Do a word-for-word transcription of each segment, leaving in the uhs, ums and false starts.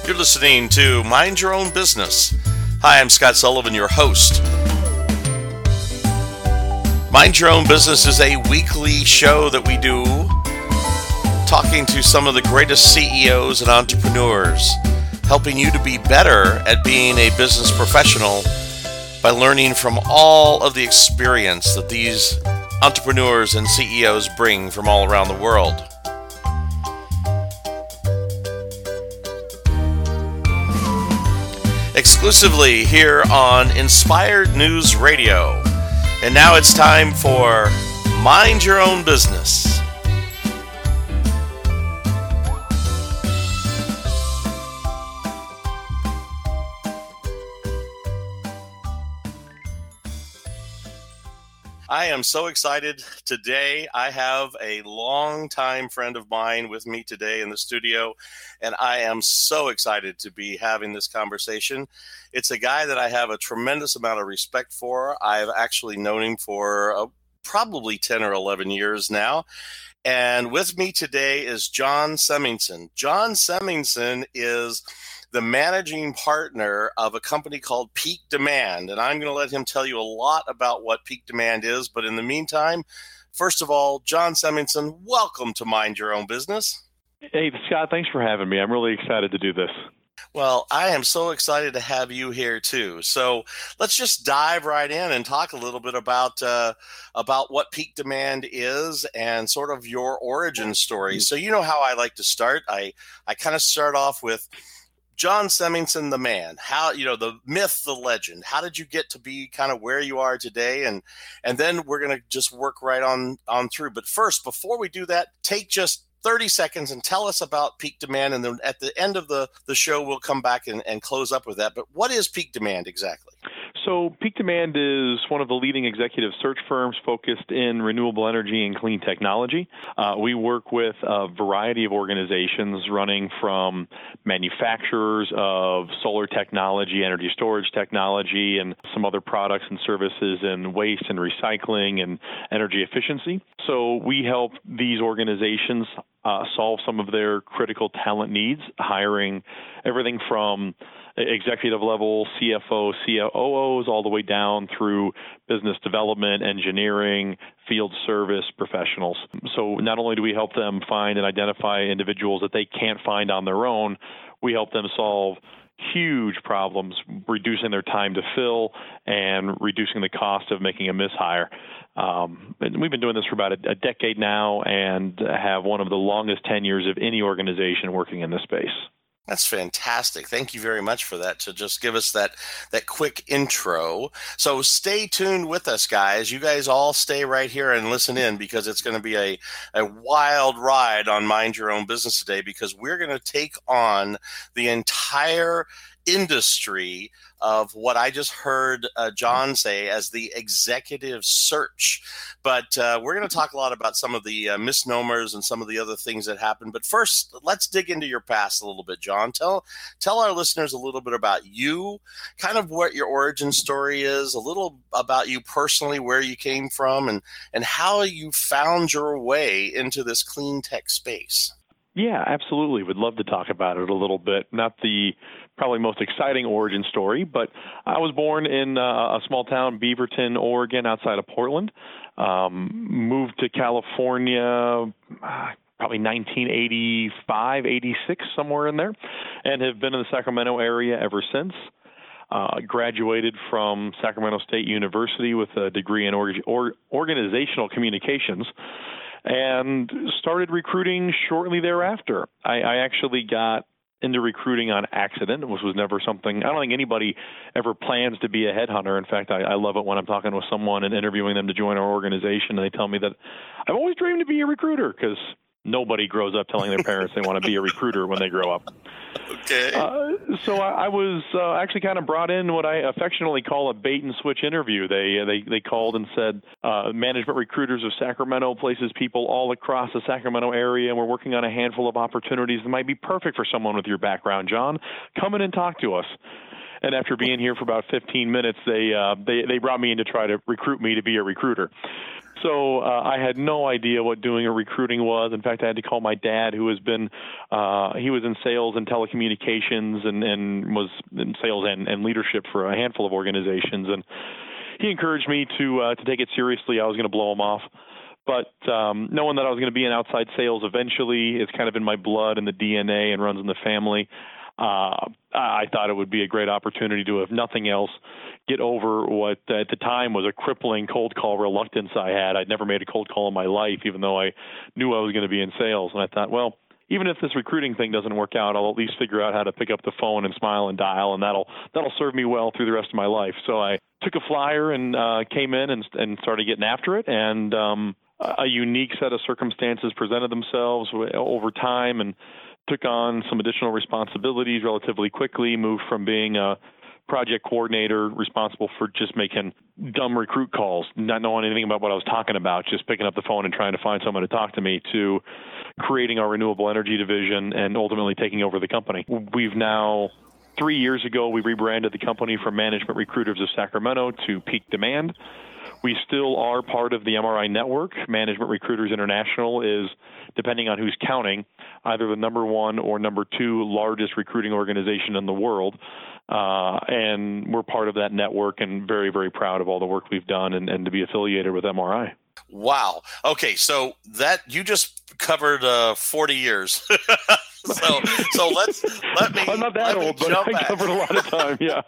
You're listening to Mind Your Own Business. Hi, I'm Scott Sullivan, your host. Mind Your Own Business is a weekly show that we do talking to some of the greatest C E Os and entrepreneurs, helping you to be better at being a business professional by learning from all of the experience that these entrepreneurs and C E Os bring from all around the world. Exclusively here on Inspired News Radio. And now it's time for Mind Your Own Business. I am so excited today. I have a longtime friend of mine with me today in the studio, and I am so excited to be having this conversation. It's a guy that I have a tremendous amount of respect for. I've actually known him for uh, probably ten or eleven years now. And with me today is John Semmingson. John Semmingson is the managing partner of a company called Peak Demand. And I'm going to let him tell you a lot about what Peak Demand is. But in the meantime, first of all, John Semmingson, welcome to Mind Your Own Business. Hey, Scott, thanks for having me. I'm really excited to do this. Well, I am so excited to have you here too. So let's just dive right in and talk a little bit about uh, about what Peak Demand is and sort of your origin story. So you know how I like to start. I, I kind of start off with John Semmingson, the man. How, you know, the myth, the legend. How did you get to be kind of where you are today? And and then we're going to just work right on on through. But first, before we do that, take just thirty seconds and tell us about Peak Demand. And then at the end of the, the show, we'll come back and, and close up with that. But what is Peak Demand exactly? So Peak Demand is one of the leading executive search firms focused in renewable energy and clean technology. Uh, we work with a variety of organizations running from manufacturers of solar technology, energy storage technology, and some other products and services in waste and recycling and energy efficiency. So we help these organizations uh, solve some of their critical talent needs, hiring everything from executive level C F O, C O Os, all the way down through business development, engineering, field service professionals. So not only do we help them find and identify individuals that they can't find on their own, we help them solve huge problems, reducing their time to fill and reducing the cost of making a mishire. Um, and we've been doing this for about a, a decade now and have one of the longest tenures of any organization working in this space. That's fantastic. Thank you very much for that, to just give us that that quick intro. So stay tuned with us, guys. You guys all stay right here and listen in, because it's going to be a, a wild ride on Mind Your Own Business today, because we're going to take on the entire industry of what I just heard uh, John say as the executive search. But uh, we're going to talk a lot about some of the uh, misnomers and some of the other things that happen. But first, let's dig into your past a little bit, John. Tell tell our listeners a little bit about you, kind of what your origin story is, a little about you personally, where you came from, and, and how you found your way into this clean tech space. Yeah, absolutely. Would love to talk about it a little bit. Not the probably most exciting origin story, but I was born in uh, a small town, Beaverton, Oregon, outside of Portland. Um, moved to California uh, probably nineteen eighty-five, eighty-six, somewhere in there, and have been in the Sacramento area ever since. Uh, graduated from Sacramento State University with a degree in org- or- organizational communications, and started recruiting shortly thereafter. I, I actually got into recruiting on accident, which was never something, I don't think anybody ever plans to be a headhunter. In fact, I, I love it when I'm talking with someone and interviewing them to join our organization, and they tell me that I've always dreamed to be a recruiter, because nobody grows up telling their parents they want to be a recruiter when they grow up. Okay. Uh, so I, I was uh, actually kind of brought in what I affectionately call a bait and switch interview. They they they called and said, uh, management recruiters of Sacramento places people all across the Sacramento area, and we're working on a handful of opportunities that might be perfect for someone with your background, John. Come in and talk to us. And after being here for about fifteen minutes, they uh, they they brought me in to try to recruit me to be a recruiter. So uh, I had no idea what doing a recruiting was. In fact, I had to call my dad, who has been, uh, he was in sales and telecommunications and, and was in sales and, and leadership for a handful of organizations. And he encouraged me to uh, to take it seriously. I was going to blow him off. But um, knowing that I was going to be in outside sales eventually, it's kind of in my blood and the D N A and runs in the family. Uh, I thought it would be a great opportunity to, if nothing else, get over what at the time was a crippling cold call reluctance I had. I'd never made a cold call in my life, even though I knew I was going to be in sales. And I thought, well, even if this recruiting thing doesn't work out, I'll at least figure out how to pick up the phone and smile and dial, and that'll that'll serve me well through the rest of my life. So I took a flyer and uh, came in and, and started getting after it. And um, a unique set of circumstances presented themselves over time, and took on some additional responsibilities relatively quickly, moved from being a project coordinator responsible for just making dumb recruit calls, not knowing anything about what I was talking about, just picking up the phone and trying to find someone to talk to me, to creating our renewable energy division and ultimately taking over the company. We've now, three years ago, we rebranded the company from Management Recruiters of Sacramento to Peak Demand. We still are part of the M R I network. Management Recruiters International is, depending on who's counting, either the number one or number two largest recruiting organization in the world. Uh, and we're part of that network and very, very proud of all the work we've done and, and to be affiliated with M R I. Wow. Okay. So that you just covered uh, forty years. so so let's let me. I'm not that old, but I back. covered a lot of time. Yeah.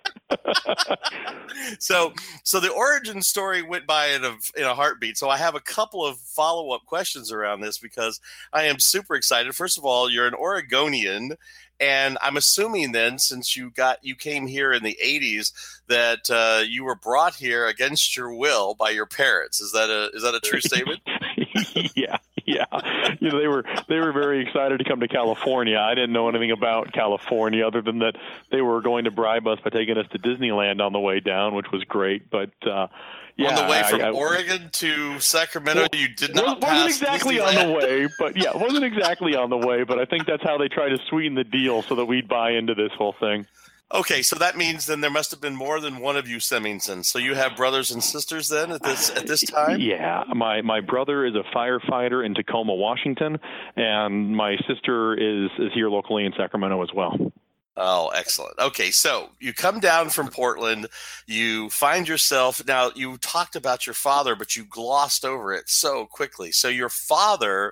so so the origin story went by in a in a heartbeat. So I have a couple of follow up questions around this because I am super excited. First of all, you're an Oregonian. And I'm assuming then, since you got you came here in the eighties, that uh, you were brought here against your will by your parents. Is that a is that a true statement? yeah, yeah. You know, they were they were very excited to come to California. I didn't know anything about California other than that they were going to bribe us by taking us to Disneyland on the way down, which was great. But uh, yeah, on the way from I, I, Oregon to Sacramento, well, you did not wasn't pass exactly Disneyland. on the way, but yeah, it wasn't exactly on the way. But I think that's how they try to sweeten the deal so that we'd buy into this whole thing. Okay, so that means then there must have been more than one of you Semmingtons. So you have brothers and sisters then at this at this time? Yeah, my my brother is a firefighter in Tacoma, Washington, and my sister is is here locally in Sacramento as well. Oh, excellent. Okay, so you come down from Portland, you find yourself, now you talked about your father, but you glossed over it so quickly. So your father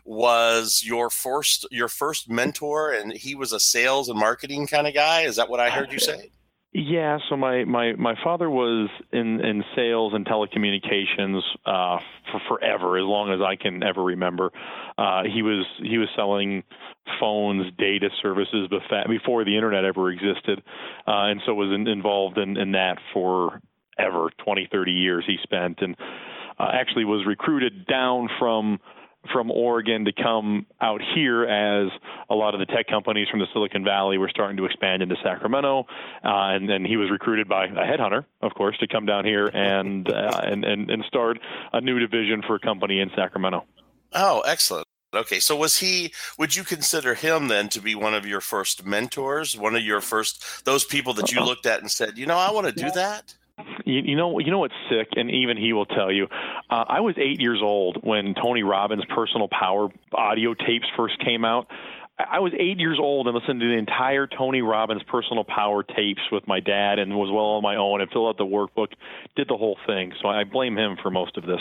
was your first your first mentor, and he was a sales and marketing kind of guy. Is that what I heard you say? Yeah, so my, my, my father was in, in sales and telecommunications uh, for forever, as long as I can ever remember. Uh, he was he was selling phones, data services before the internet ever existed, uh, and so was in, involved in, in that forever, twenty, thirty years he spent, and uh, actually was recruited down from from Oregon to come out here as a lot of the tech companies from the Silicon Valley were starting to expand into Sacramento. Uh, and then he was recruited by a headhunter, of course, to come down here and, uh, and, and, and start a new division for a company in Sacramento. Oh, excellent. Okay. So was he, would you consider him then to be one of your first mentors, one of your first, those people that you looked at and said, you know, I want to do that? You, you know, you know what's sick, and even he will tell you. Uh, I was eight years old when Tony Robbins' Personal Power audio tapes first came out. I was eight years old and listened to the entire Tony Robbins' Personal Power tapes with my dad, and was well on my own and filled out the workbook, did the whole thing. So I blame him for most of this.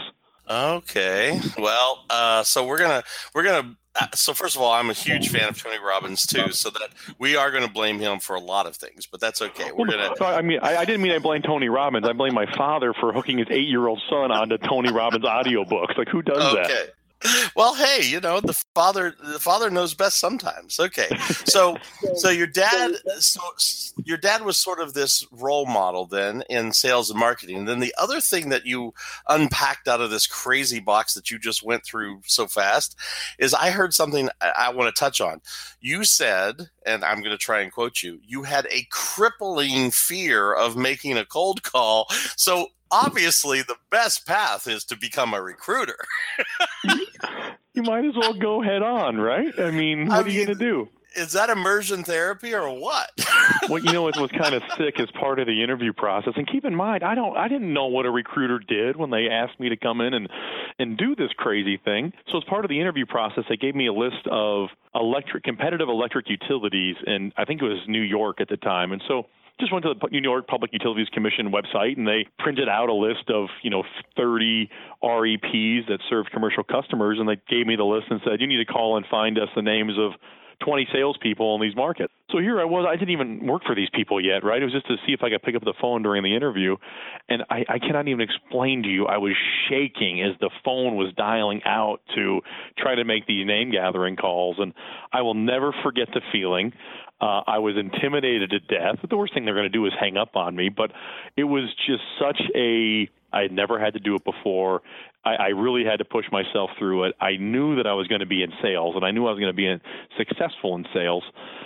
Okay. Well, uh, so we're gonna we're gonna. Uh, so first of all, I'm a huge fan of Tony Robbins too, so that we are going to blame him for a lot of things, but that's okay. We're gonna. I mean, I, I didn't mean I blame Tony Robbins. I blame my father for hooking his eight-year-old son onto Tony Robbins audiobooks. Like, who does okay. that? Well, hey, you know, the father the father knows best sometimes. Okay. So so your dad so your dad was sort of this role model then in sales and marketing. And then the other thing that you unpacked out of this crazy box that you just went through so fast is I heard something I, I want to touch on. You said, and I'm going to try and quote you, you had a crippling fear of making a cold call. So obviously, the best path is to become a recruiter. You might as well go head on, right? I mean, what I are you going to do? Is that immersion therapy or what? Well, you know, it was kind of sick as part of the interview process. And keep in mind, I don't, I didn't know what a recruiter did when they asked me to come in and, and do this crazy thing. So as part of the interview process, they gave me a list of electric, competitive electric utilities, and I think it was New York at the time. And so just went to the New York Public Utilities Commission website, and they printed out a list of, you know, thirty R E Ps that served commercial customers, and they gave me the list and said, you need to call and find us the names of twenty salespeople in these markets. So here I was, I didn't even work for these people yet, right? It was just to see if I could pick up the phone during the interview. And I, I cannot even explain to you, I was shaking as the phone was dialing out to try to make these name gathering calls. And I will never forget the feeling. Uh, I was intimidated to death. The worst thing they're going to do is hang up on me, but it was just such a, I had never had to do it before. I, I really had to push myself through it. I knew that I was going to be in sales, and I knew I was going to be in, successful in sales.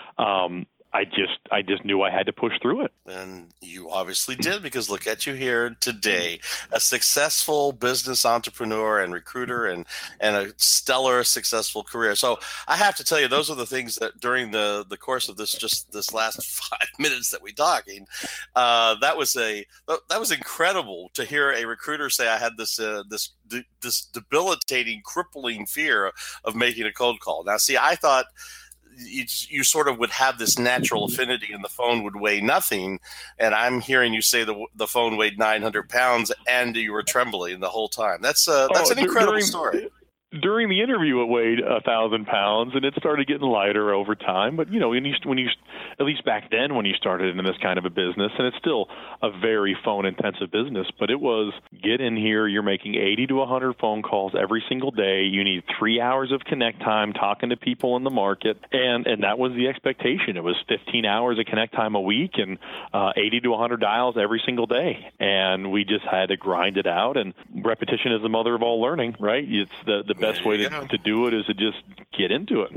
Um, I just I just knew I had to push through it. And you obviously did, because look at you here today, a successful business entrepreneur and recruiter, and and a stellar successful career. So I have to tell you, those are the things that during the, the course of this just this last five minutes that we're talking, uh, that was a that was incredible to hear a recruiter say I had this uh, this this debilitating, crippling fear of making a cold call. Now, see, I thought You, you sort of would have this natural affinity and the phone would weigh nothing. And I'm hearing you say the the phone weighed nine hundred pounds and you were trembling the whole time. That's uh, that's oh, an incredible during, story. During the interview, it weighed a thousand pounds, and it started getting lighter over time. But you know, when you, when you, at least back then, when you started in this kind of a business, and it's still a very phone-intensive business, but it was get in here. You're making eighty to one hundred phone calls every single day. You need three hours of connect time talking to people in the market, and and that was the expectation. It was fifteen hours of connect time a week, and uh, eighty to one hundred dials every single day, and we just had to grind it out. And repetition is the mother of all learning, right? It's the the best way to, to do it is to just get into it.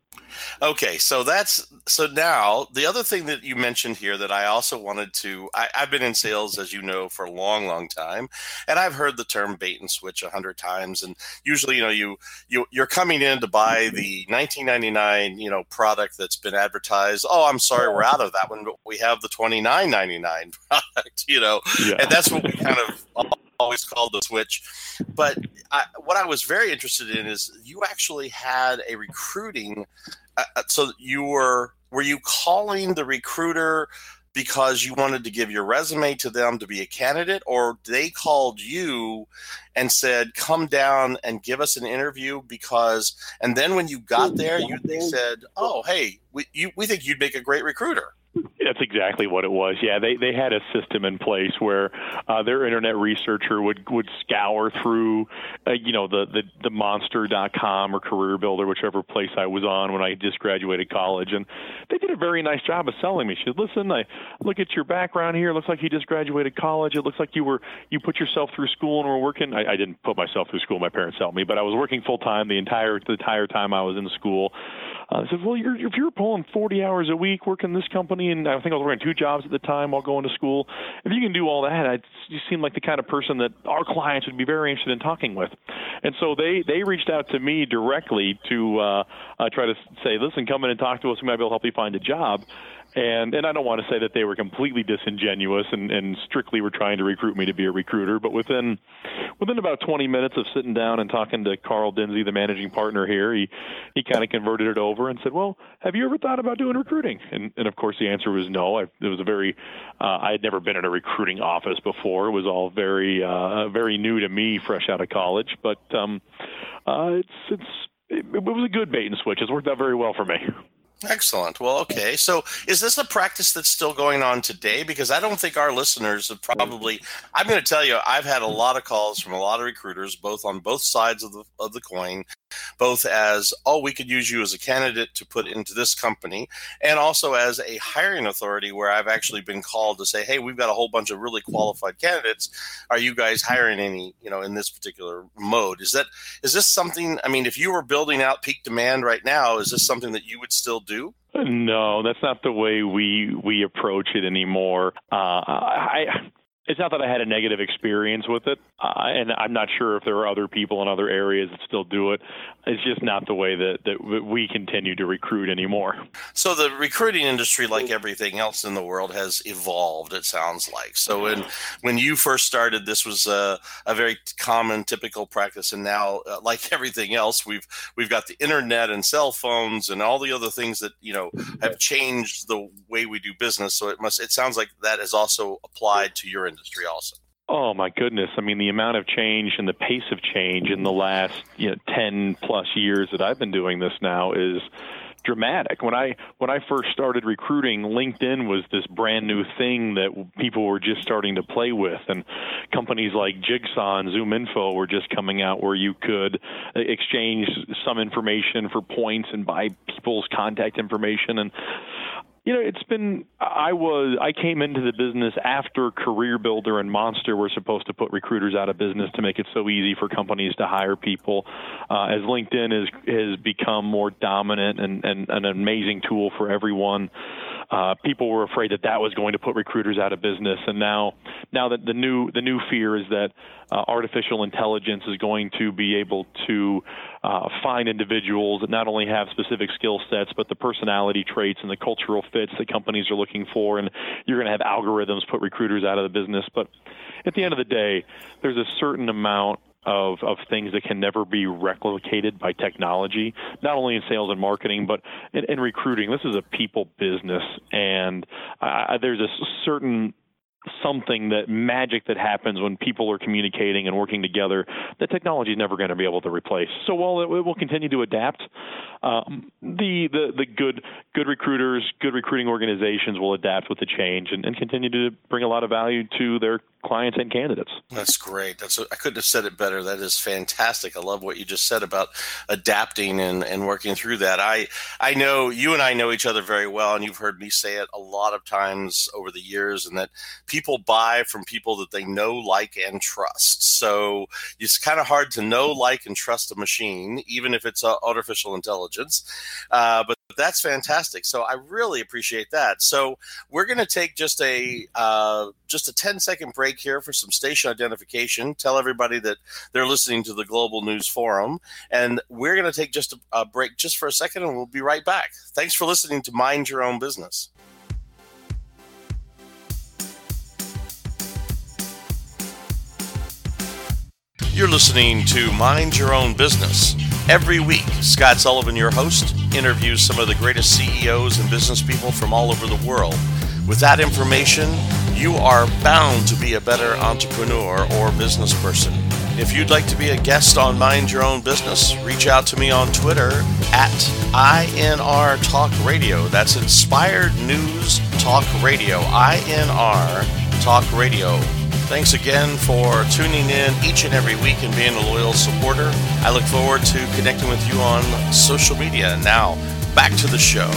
Okay, so that's so now the other thing that you mentioned here that I also wanted to I, I've been in sales, as you know, for a long, long time, and I've heard the term bait and switch a hundred times. And usually, you know, you you you're coming in to buy the nineteen ninety-nine, you know, product that's been advertised. Oh, I'm sorry, we're out of that one, but we have the twenty-nine ninety-nine product, you know, yeah. And that's what we kind of always called the switch. But I, what I was very interested in is you actually had a recruiting. Uh, so you were, were you calling the recruiter because you wanted to give your resume to them to be a candidate, or they called you and said, come down and give us an interview because, and then when you got there, you, they said, oh, hey, we, you, we think you'd make a great recruiter. That's exactly what it was. Yeah, they they had a system in place where uh, their internet researcher would, would scour through, uh, you know, the, the, the monster dot com or Career Builder, whichever place I was on when I just graduated college. And they did a very nice job of selling me. She said, listen, I look at your background here. It looks like you just graduated college. It looks like you were you put yourself through school and were working. I, I didn't put myself through school. My parents helped me, but I was working full time the entire the entire time I was in school. Uh, I said, well, you're, if you're pulling forty hours a week working this company, and I think I was working two jobs at the time while going to school, if you can do all that, I, you seem like the kind of person that our clients would be very interested in talking with. And so they, they reached out to me directly to uh, uh, try to say, listen, come in and talk to us. We might be able to help you find a job. And and I don't want to say that they were completely disingenuous and, and strictly were trying to recruit me to be a recruiter, but within within about twenty minutes of sitting down and talking to Carl Dinsey, the managing partner here, he, he kind of converted it over and said, well, have you ever thought about doing recruiting? And, and of course, the answer was no. I, it was a very uh, I had never been in a recruiting office before. It was all very uh, very new to me, fresh out of college. But um, uh, it's it's it, it was a good bait and switch. It's worked out very well for me. Excellent. Well, okay. So is this a practice that's still going on today? Because I don't think our listeners have probably, I'm going to tell you, I've had a lot of calls from a lot of recruiters, both on both sides of the of the coin, both as, oh, we could use you as a candidate to put into this company, and also as a hiring authority where I've actually been called to say, hey, we've got a whole bunch of really qualified candidates. Are you guys hiring any, you know, in this particular mode? Is that, is this something, I mean, if you were building out peak demand right now, is this something that you would still do? No, that's not the way we we approach it anymore. Uh, I It's not that I had a negative experience with it, uh, and I'm not sure if there are other people in other areas that still do it. It's just not the way that, that we continue to recruit anymore. So the recruiting industry, like everything else in the world, has evolved, it sounds like. So when, when you first started, this was a, a very common, typical practice, and now, uh, like everything else, we've we've got the internet and cell phones and all the other things that, you know, have changed the way we do business. So it must it sounds like that has also applied to your industry. industry also. Oh my goodness. I mean, the amount of change and the pace of change in the last, you know, ten plus years that I've been doing this now is dramatic. When I when I first started recruiting, LinkedIn was this brand new thing that people were just starting to play with, and companies like Jigsaw and ZoomInfo were just coming out where you could exchange some information for points and buy people's contact information. And You know, it's been, I was, I came into the business after CareerBuilder and Monster were supposed to put recruiters out of business to make it so easy for companies to hire people. Uh, as LinkedIn has, has become more dominant and, and, and an amazing tool for everyone, uh, people were afraid that that was going to put recruiters out of business. And now, now that the new, the new fear is that uh, artificial intelligence is going to be able to uh, find individuals that not only have specific skill sets, but the personality traits and the cultural fits that companies are looking for. And you're going to have algorithms put recruiters out of the business. But at the end of the day, there's a certain amount of, of things that can never be replicated by technology, not only in sales and marketing, but in, in recruiting. This is a people business, and uh, there's a certain something that magic that happens when people are communicating and working together that technology is never going to be able to replace. So while it, it will continue to adapt, um, the, the the good good recruiters, good recruiting organizations will adapt with the change and, and continue to bring a lot of value to their clients and candidates. That's great. That's a, I couldn't have said it better. That is fantastic. I love what you just said about adapting and, and working through that. I I know you and I know each other very well, and you've heard me say it a lot of times over the years, and that people buy from people that they know, like, and trust. So it's kind of hard to know, like, and trust a machine, even if it's uh, artificial intelligence. Uh, but that's fantastic. So I really appreciate that. So we're going to take just a uh, just a ten second break here for some station identification. Tell everybody that they're listening to the Global News Forum, and we're going to take just a, a break just for a second, and we'll be right back. Thanks for listening to Mind Your Own Business. You're listening to Mind Your Own Business. Every week, Scott Sullivan, your host, interviews some of the greatest C E Os and business people from all over the world. With that information, you are bound to be a better entrepreneur or business person. If you'd like to be a guest on Mind Your Own Business, reach out to me on Twitter at I N R Talk Radio. That's Inspired News Talk Radio, I N R Talk Radio. Thanks again for tuning in each and every week and being a loyal supporter. I look forward to connecting with you on social media. Now, back to the show.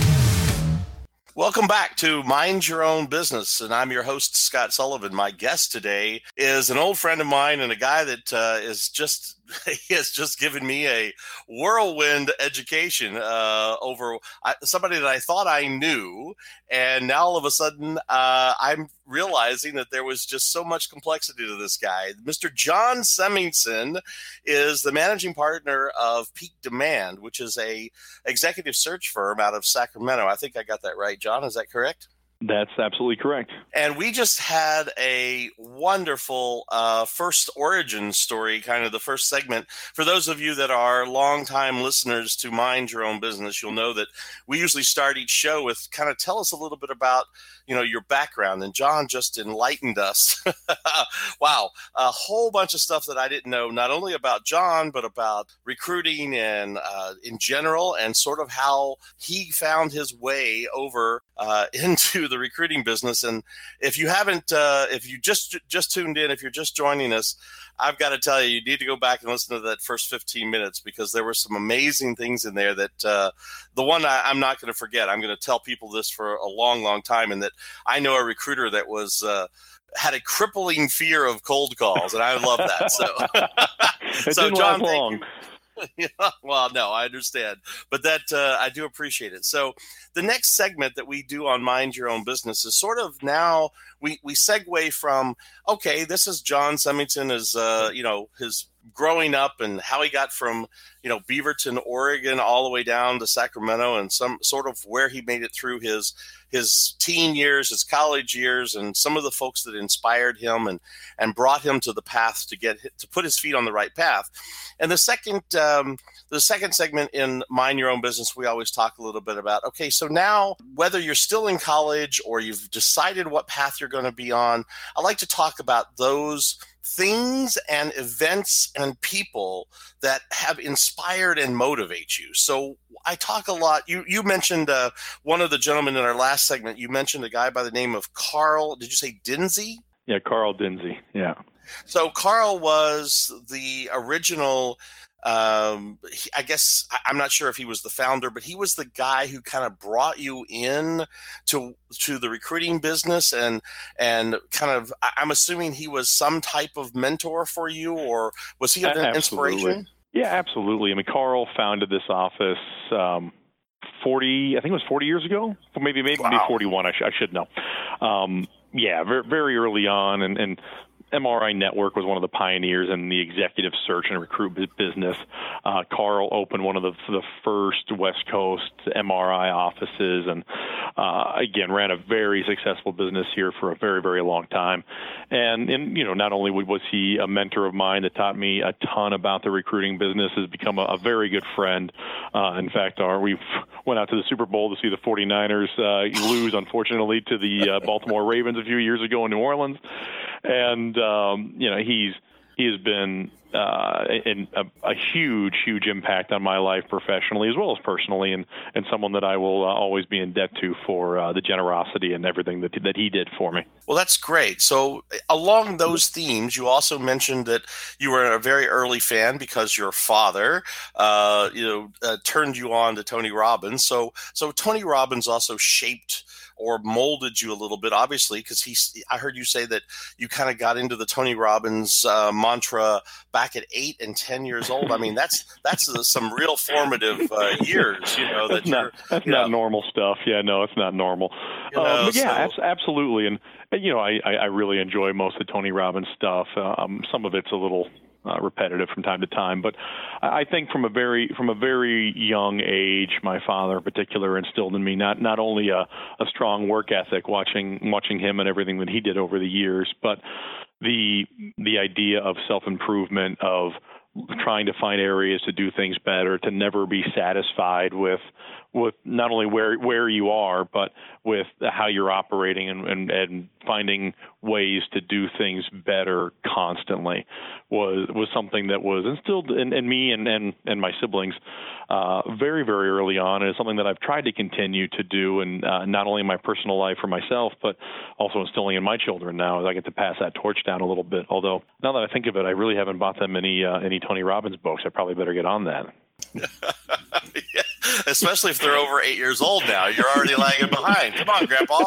Welcome back to Mind Your Own Business, and I'm your host, Scott Sullivan. My guest today is an old friend of mine and a guy that uh, is just he has just given me a whirlwind education uh, over uh, somebody that I thought I knew, and now all of a sudden uh, I'm realizing that there was just so much complexity to this guy. Mister John Semmingson is the managing partner of Peak Demand, which is a executive search firm out of Sacramento. I think I got that right, John. Is that correct? That's absolutely correct. And we just had a wonderful uh, first origin story, kind of the first segment. For those of you that are longtime listeners to Mind Your Own Business, you'll know that we usually start each show with kind of tell us a little bit about, you know, your background. And John just enlightened us. Wow. A whole bunch of stuff that I didn't know, not only about John, but about recruiting and uh, in general, and sort of how he found his way over uh, into the recruiting business. And if you haven't, uh, if you just just tuned in, if you're just joining us, I've got to tell you, you need to go back and listen to that first fifteen minutes, because there were some amazing things in there that uh, the one I, I'm not going to forget. I'm going to tell people this for a long, long time, and that I know a recruiter that was uh, had a crippling fear of cold calls, and I love that. So, it so didn't John, last thank long. you. Yeah, well, no, I understand, but that uh, I do appreciate it. So, the next segment that we do on Mind Your Own Business is sort of now we we segue from okay, this is John Symington as uh, you know his growing up and how he got from you know Beaverton, Oregon, all the way down to Sacramento, and some sort of where he made it through his his teen years, his college years, and some of the folks that inspired him and and brought him to the path to get to put his feet on the right path. And the second um, the second segment in Mind Your Own Business, we always talk a little bit about, okay, so now whether you're still in college or you've decided what path you're going to be on, I like to talk about those things and events and people that have inspired and motivate you. So I talk a lot. You you mentioned uh, one of the gentlemen in our last segment. You mentioned a guy by the name of Carl. Did you say Dinsey? Yeah, Carl Dinsey. Yeah. So Carl was the original. Um, he, I guess I'm not sure if he was the founder, but he was the guy who kind of brought you in to to the recruiting business, and and kind of I'm assuming he was some type of mentor for you, or was he an Absolutely. inspiration? Yeah, absolutely. I mean, Carl founded this office um, forty, I think it was forty years ago, maybe maybe, Wow. maybe forty-one. I, sh- I should know. Um, yeah, very, very early on, and, and M R I Network was one of the pioneers in the executive search and recruit business. Uh, Carl opened one of the, the first West Coast M R I offices, and uh, again ran a very successful business here for a very, very long time. And, and you know, not only was he a mentor of mine that taught me a ton about the recruiting business, has become a, a very good friend. Uh, in fact, our, we went out to the Super Bowl to see the forty-niners uh, lose, unfortunately, to the uh, Baltimore Ravens a few years ago in New Orleans. And um, you know, he's he has been uh, in a, a huge, huge impact on my life professionally as well as personally, and, and someone that I will uh, always be in debt to for uh, the generosity and everything that that he did for me. Well, that's great. So along those themes, you also mentioned that you were a very early fan because your father, uh, you know, uh, turned you on to Tony Robbins. So, so Tony Robbins also shaped or molded you a little bit, obviously, because he's. I heard you say that you kind of got into the Tony Robbins uh, mantra back at eight and ten years old. I mean, that's that's uh, some real formative uh, years, you know. That's that not you're, that's you not know, normal stuff. Yeah, no, it's not normal. You know, um, but yeah, so- abs- absolutely. And you know, I, I I really enjoy most of Tony Robbins stuff. Um, some of it's a little Uh, repetitive from time to time, but I think from a very from a very young age, my father in particular instilled in me not not only a, a strong work ethic, watching watching him and everything that he did over the years, but the the idea of self-improvement, of trying to find areas to do things better, to never be satisfied with with not only where where you are, but with how you're operating, and, and, and finding ways to do things better constantly was was something that was instilled in, in me and, and, and my siblings uh, very, very early on. And it's something that I've tried to continue to do, and uh, not only in my personal life for myself, but also instilling in my children now as I get to pass that torch down a little bit. Although now that I think of it, I really haven't bought them any, uh, any Tony Robbins books. I probably better get on that. Yeah, especially if they're over eight years old now. You're already lagging behind. Come on, Grandpa.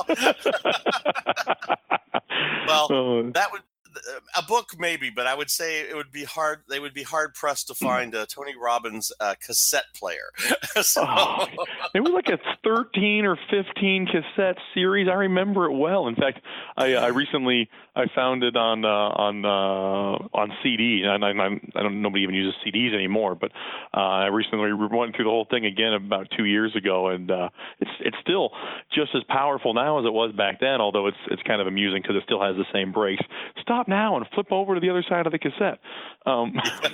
Well, Uh, that would a book maybe, but I would say it would be hard. They would be hard pressed to find a Tony Robbins uh, cassette player. So, Oh, it was like a thirteen or fifteen cassette series. I remember it well. In fact, I, I recently I found it on uh, on uh, on C D, and I, I, I don't nobody even uses C Ds anymore. But uh, I recently went through the whole thing again about two years ago, and uh, it's it's still just as powerful now as it was back then. Although it's it's kind of amusing because it still has the same breaks. Stop now and flip over to the other side of the cassette. Um,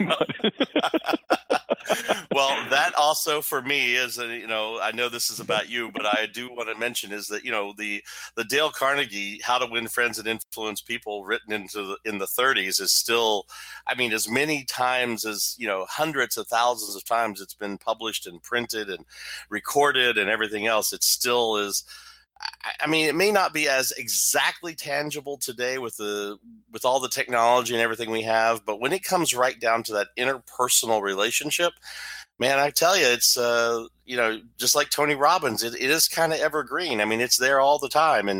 well, that also for me is, a, you know, I know this is about you, but I do want to mention is that, you know, the the Dale Carnegie How to Win Friends and Influence People, written into the, in the thirties, is still, I mean, as many times as, you know, hundreds of thousands of times it's been published and printed and recorded and everything else. It still is. I mean, it may not be as exactly tangible today with the with all the technology and everything we have, but when it comes right down to that interpersonal relationship, man, I tell you, it's uh, you know, just like Tony Robbins, it, it is kind of evergreen. I mean, it's there all the time, and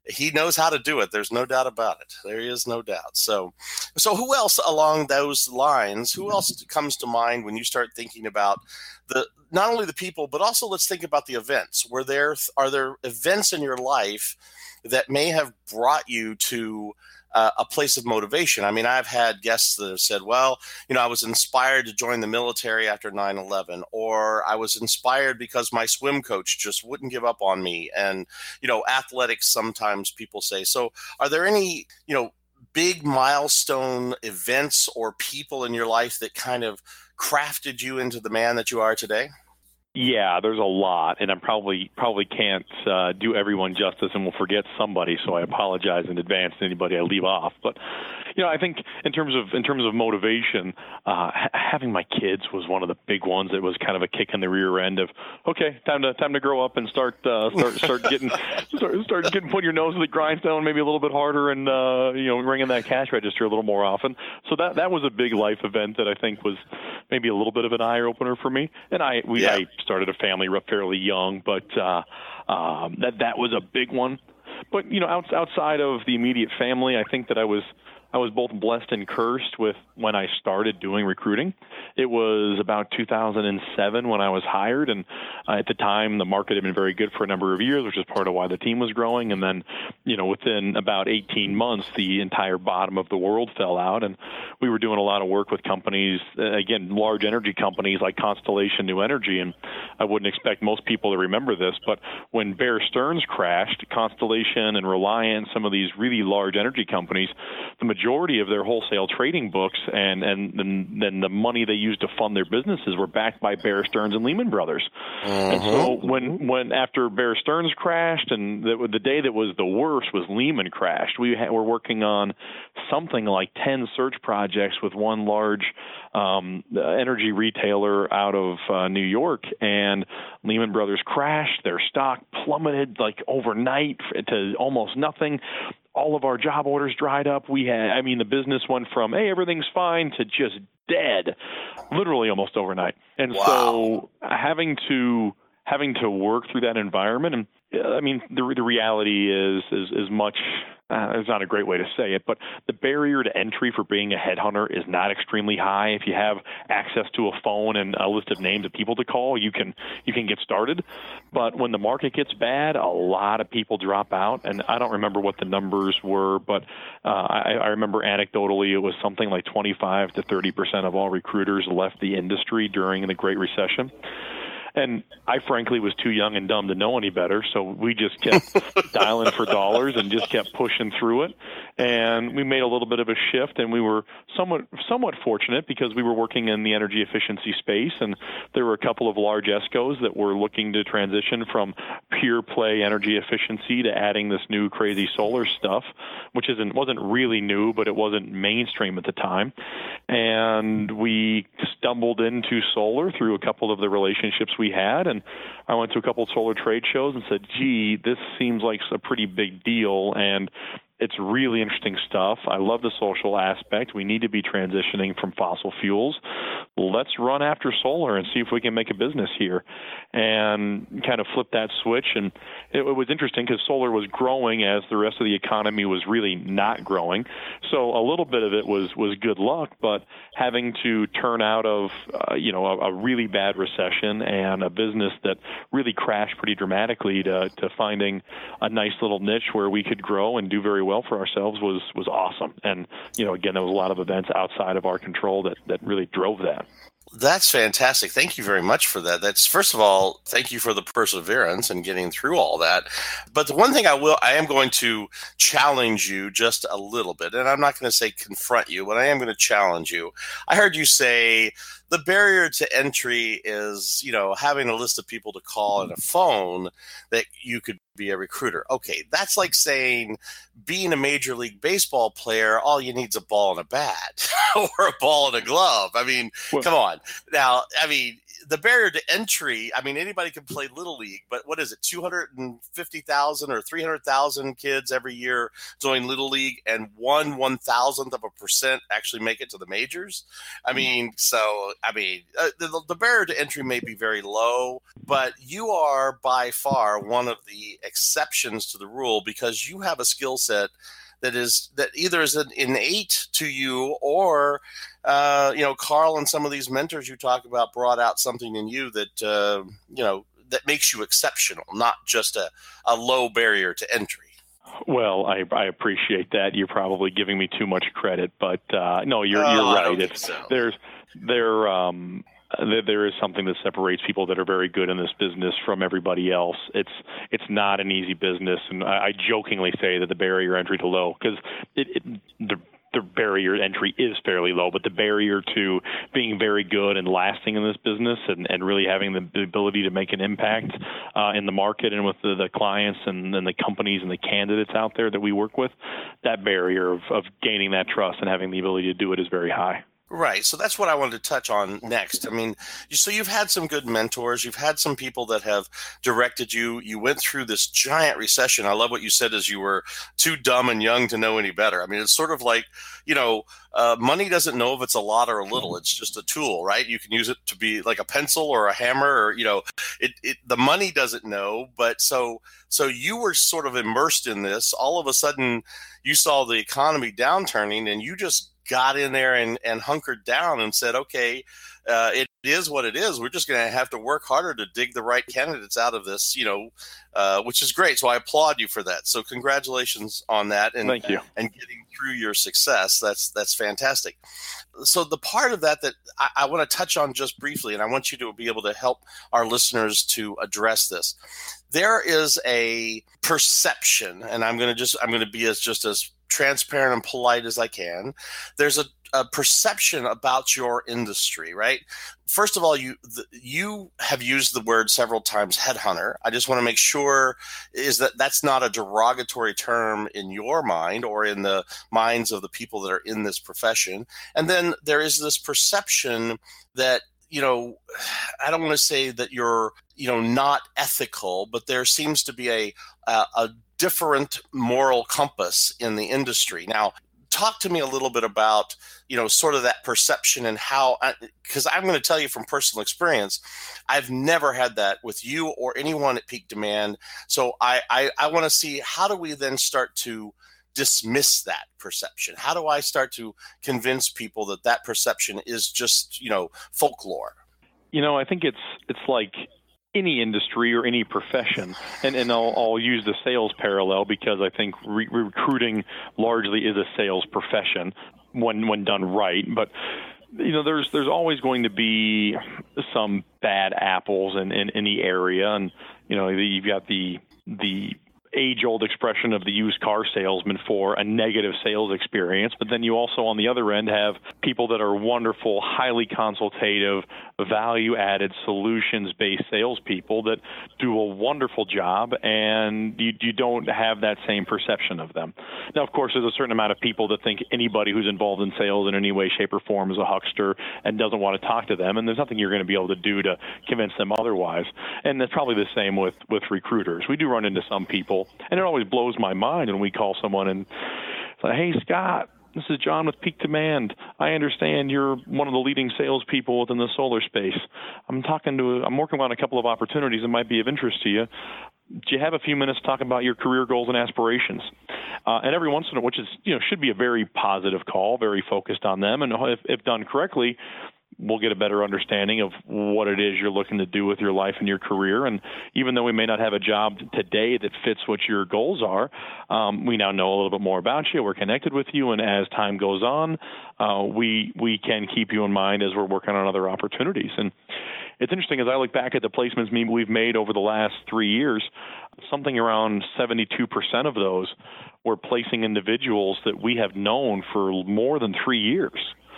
he knows how to do it. There's no doubt about it. There is no doubt. So, so who else along those lines, who else comes to mind when you start thinking about the, not only the people, but also let's think about the events. Were there, are there events in your life that may have brought you to uh, a place of motivation? I mean, I've had guests that have said, well, you know, I was inspired to join the military after nine eleven, or I was inspired because my swim coach just wouldn't give up on me. And, you know, athletics, sometimes people say. So are there any, you know, big milestone events or people in your life that kind of crafted you into the man that you are today? Yeah, there's a lot, and I probably probably can't uh, do everyone justice, and will forget somebody. So I apologize in advance to anybody I leave off. But you know, I think in terms of in terms of motivation, uh, ha- having my kids was one of the big ones. That was kind of a kick in the rear end of, okay, time to time to grow up and start uh, start start getting start, start getting putting your nose to the grindstone, maybe a little bit harder, and uh, you know, ringing that cash register a little more often. So that that was a big life event that I think was maybe a little bit of an eye opener for me. And I we yeah. I started a family fairly young, but uh, um, that that was a big one. But you know, out, outside of the immediate family, I think that I was I was both blessed and cursed with when I started doing recruiting. It was about two thousand seven when I was hired, and uh, at the time the market had been very good for a number of years, which is part of why the team was growing. And then, you know, within about eighteen months, the entire bottom of the world fell out, and we were doing a lot of work with companies, uh, again, large energy companies like Constellation New Energy. And I wouldn't expect most people to remember this, but when Bear Stearns crashed, Constellation and Reliant, some of these really large energy companies, the majority of their wholesale trading books and and then, then the money they used to fund their businesses were backed by Bear Stearns and Lehman Brothers. Uh-huh. And so when when after Bear Stearns crashed, and the, the day that was the worst was Lehman crashed, we ha- were working on something like ten search projects with one large um, energy retailer out of uh, New York, and Lehman Brothers crashed. Their stock plummeted like overnight to almost nothing. All of our job orders dried up. We had, I mean, the business went from, hey, everything's fine to just dead, literally almost overnight. And wow. so having to having to work through that environment, and I mean, the the reality is is is much. Uh, it's not a great way to say it, but the barrier to entry for being a headhunter is not extremely high. If you have access to a phone and a list of names of people to call, you can you can get started. But when the market gets bad, a lot of people drop out. And I don't remember what the numbers were, but uh, I, I remember anecdotally it was something like twenty-five to thirty percent of all recruiters left the industry during the Great Recession. And I frankly was too young and dumb to know any better, so we just kept dialing for dollars and just kept pushing through it. And we made a little bit of a shift, and we were somewhat somewhat fortunate because we were working in the energy efficiency space, and there were a couple of large ESCOs that were looking to transition from pure play energy efficiency to adding this new crazy solar stuff, which isn't wasn't really new, but it wasn't mainstream at the time. And we stumbled into solar through a couple of the relationships we had, and I went to a couple of solar trade shows and said, gee, this seems like a pretty big deal, and it's really interesting stuff. I love the social aspect. We need to be transitioning from fossil fuels. Let's run after solar and see if we can make a business here, and kind of flip that switch. And it, it was interesting because solar was growing as the rest of the economy was really not growing. So a little bit of it was, was good luck, but having to turn out of uh, you know a, a really bad recession and a business that really crashed pretty dramatically to, to finding a nice little niche where we could grow and do very well well for ourselves was was awesome. And, you know, again, there was a lot of events outside of our control that, that really drove that. That's fantastic. Thank you very much for that. That's, first of all, thank you for the perseverance and getting through all that. But the one thing I will, I am going to challenge you just a little bit, and I'm not going to say confront you, but I am going to challenge you. I heard you say the barrier to entry is, you know, having a list of people to call and a phone that you could be a recruiter. Okay, that's like saying being a Major League Baseball player, all you need is a ball and a bat or a ball and a glove. I mean, well, come on. Now, I mean, the barrier to entry, I mean, anybody can play Little League, but what is it, two hundred fifty thousand or three hundred thousand kids every year join Little League, and one one thousandth of a percent actually make it to the majors? I mean, so, I mean, uh, the, the barrier to entry may be very low, but you are by far one of the exceptions to the rule because you have a skill set that is that either is innate to you or, uh, you know, Carl and some of these mentors you talk about brought out something in you that, uh, you know, that makes you exceptional, not just a, a low barrier to entry. Well, I, I appreciate that. You're probably giving me too much credit, but uh, no, you're oh, you're I right. don't It's think so. there's there um there, there is something that separates people that are very good in this business from everybody else. It's it's not an easy business, and I, I jokingly say that the barrier entry to low because it, it the the barrier entry is fairly low, but the barrier to being very good and lasting in this business and, and really having the, the ability to make an impact uh, in the market and with the, the clients and, and the companies and the candidates out there that we work with, that barrier of, of gaining that trust and having the ability to do it is very high. Right. So that's what I wanted to touch on next. I mean, you, so you've had some good mentors. You've had some people that have directed you. You went through this giant recession. I love what you said is you were too dumb and young to know any better. I mean, it's sort of like, you know, uh, money doesn't know if it's a lot or a little. It's just a tool, right? You can use it to be like a pencil or a hammer or, you know, it, it the money doesn't know. But so so you were sort of immersed in this. All of a sudden, you saw the economy downturning and you just got in there and, and hunkered down and said, okay, uh, it is what it is. We're just going to have to work harder to dig the right candidates out of this, you know, uh, which is great. So I applaud you for that. So congratulations on that. And, Thank you. And getting through your success. That's, that's fantastic. So the part of that that I, I want to touch on just briefly, and I want you to be able to help our listeners to address this. There is a perception, and I'm going to just, I'm going to be as just as transparent and polite as I can. There's a, a perception about your industry, right? First of all, you the, you have used the word several times, headhunter. I just want to make sure is that that's not a derogatory term in your mind or in the minds of the people that are in this profession. And then there is this perception that, you know, I don't want to say that you're, you know, not ethical, but there seems to be a a, a different moral compass in the industry. Now, talk to me a little bit about, you know, sort of that perception and how, because I'm going to tell you from personal experience, I've never had that with you or anyone at Peak Demand. So I, I, I want to see, how do we then start to dismiss that perception? How do I start to convince people that that perception is just, you know, folklore? You know, I think it's it's like any industry or any profession, and, and I'll, I'll use the sales parallel because I think re- recruiting largely is a sales profession when when done right. But you know, there's there's always going to be some bad apples in, in, in the area, and you know, you've got the the age-old expression of the used car salesman for a negative sales experience. But then you also, on the other end, have people that are wonderful, highly consultative, value-added, solutions-based salespeople that do a wonderful job, and you, you don't have that same perception of them. Now, of course, there's a certain amount of people that think anybody who's involved in sales in any way, shape, or form is a huckster and doesn't want to talk to them, and there's nothing you're going to be able to do to convince them otherwise. And that's probably the same with, with recruiters. We do run into some people, and it always blows my mind when we call someone and say, hey, Scott, this is John with Peak Demand. I understand you're one of the leading salespeople within the solar space. I'm talking to, I'm working on a couple of opportunities that might be of interest to you. Do you have a few minutes to talk about your career goals and aspirations? Uh, and every once in a while, which is, you know, should be a very positive call, very focused on them. And if, if done correctly, we'll get a better understanding of what it is you're looking to do with your life and your career. And even though we may not have a job today that fits what your goals are, um, we now know a little bit more about you. We're connected with you. And as time goes on, uh, we we can keep you in mind as we're working on other opportunities. And it's interesting, as I look back at the placements we've made over the last three years, something around seventy-two percent of those were placing individuals that we have known for more than three years.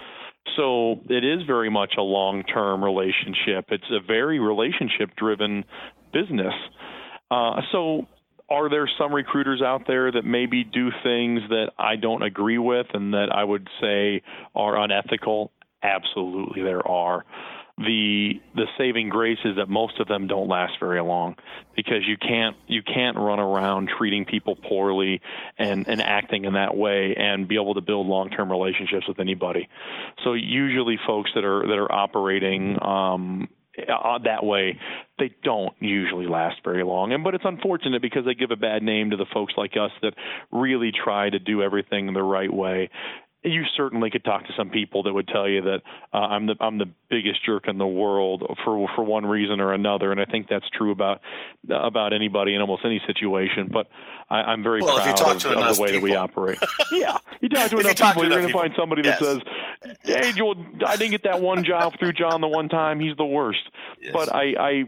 So it is very much a long-term relationship. It's a very relationship-driven business. Uh, so are there some recruiters out there that maybe do things that I don't agree with and that I would say are unethical? Absolutely, there are. the the saving grace is that most of them don't last very long, because you can't you can't run around treating people poorly and, and acting in that way and be able to build long-term relationships with anybody. So usually folks that are that are operating um, that way, they don't usually last very long. And but it's unfortunate because they give a bad name to the folks like us that really try to do everything the right way. You certainly could talk to some people that would tell you that uh, I'm the I'm the biggest jerk in the world for for one reason or another, and I think that's true about about anybody in almost any situation. But I, I'm very well, proud of, of the way people. that we operate. Yeah, you talk to enough people, you're going to find somebody yes. that says, "Hey, Joel, I didn't get that one job through John the one time. He's the worst." Yes. But I, I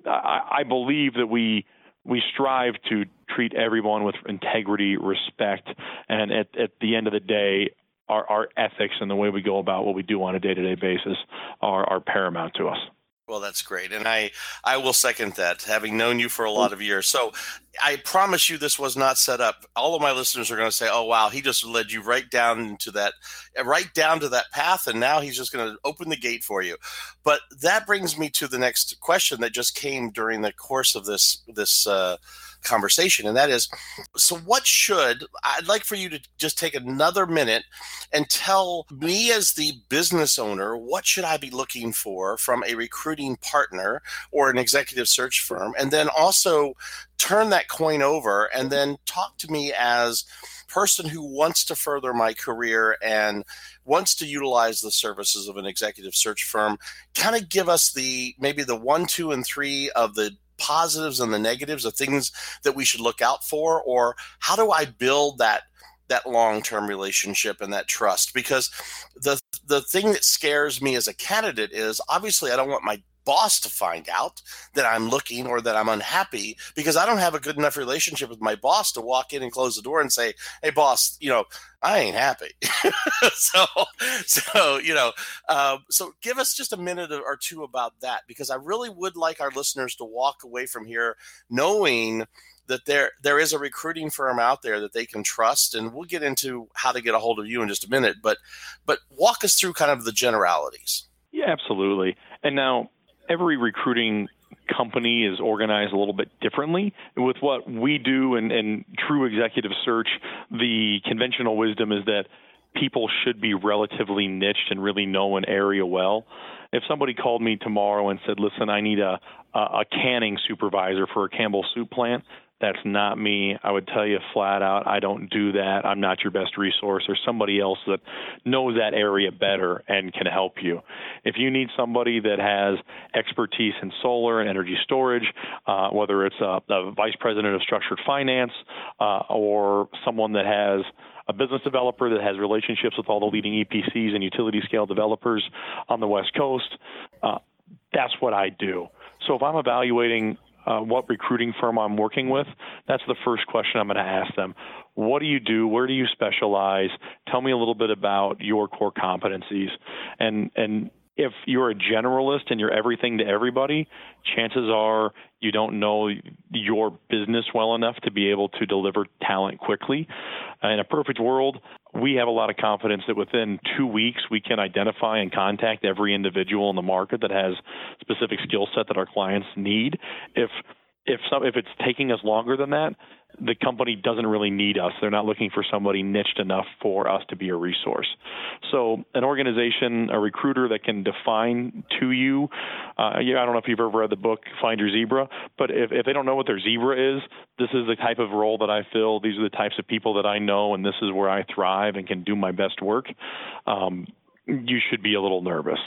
I I believe that we. We strive to treat everyone with integrity, respect, and at, at the end of the day, our, our ethics and the way we go about what we do on a day-to-day basis are, are paramount to us. Well, that's great. And I, I will second that, having known you for a lot of years. So I promise you this was not set up. All of my listeners are going to say, oh, wow, he just led you right down into that, right down to that path. And now he's just going to open the gate for you. But that brings me to the next question that just came during the course of this, this, uh, conversation. And that is, so what should, I'd like for you to just take another minute and tell me as the business owner, what should I be looking for from a recruiting partner or an executive search firm? And then also turn that coin over and then talk to me as person who wants to further my career and wants to utilize the services of an executive search firm. Kind of give us the, maybe the one, two, and three of the positives and the negatives, the things that we should look out for, or how do I build that that long-term relationship and that trust? Because the the thing that scares me as a candidate is obviously I don't want my boss to find out that I'm looking or that I'm unhappy, because I don't have a good enough relationship with my boss to walk in and close the door and say, hey boss, you know, I ain't happy. so, so, you know, uh, so give us just a minute or two about that, because I really would like our listeners to walk away from here knowing that there there is a recruiting firm out there that they can trust. And we'll get into how to get a hold of you in just a minute, but, but walk us through kind of the generalities. Yeah, absolutely. And now, every recruiting company is organized a little bit differently. With what we do and, and true executive search, the conventional wisdom is that people should be relatively niched and really know an area well. If somebody called me tomorrow and said, listen, I need a, a canning supervisor for a Campbell soup plant, that's not me. I would tell you flat out, I don't do that. I'm not your best resource. There's somebody else that knows that area better and can help you. If you need somebody that has expertise in solar and energy storage, uh, whether it's a, a vice president of structured finance uh, or someone that has a business developer that has relationships with all the leading E P Cs and utility scale developers on the West Coast, uh, that's what I do. So if I'm evaluating Uh, what recruiting firm I'm working with, that's the first question I'm going to ask them. What do you do? Where do you specialize? Tell me a little bit about your core competencies. And and if you're a generalist and you're everything to everybody, chances are you don't know your business well enough to be able to deliver talent quickly. In a perfect world, we have a lot of confidence that within two weeks we can identify and contact every individual in the market that has specific skill set that our clients need. If if some, if it's taking us longer than that, the company doesn't really need us. They're not looking for somebody niched enough for us to be a resource. So an organization, a recruiter that can define to you, uh, yeah, I don't know if you've ever read the book, Find Your Zebra, but if, if they don't know what their zebra is, this is the type of role that I fill. These are the types of people that I know, and this is where I thrive and can do my best work. Um, you should be a little nervous.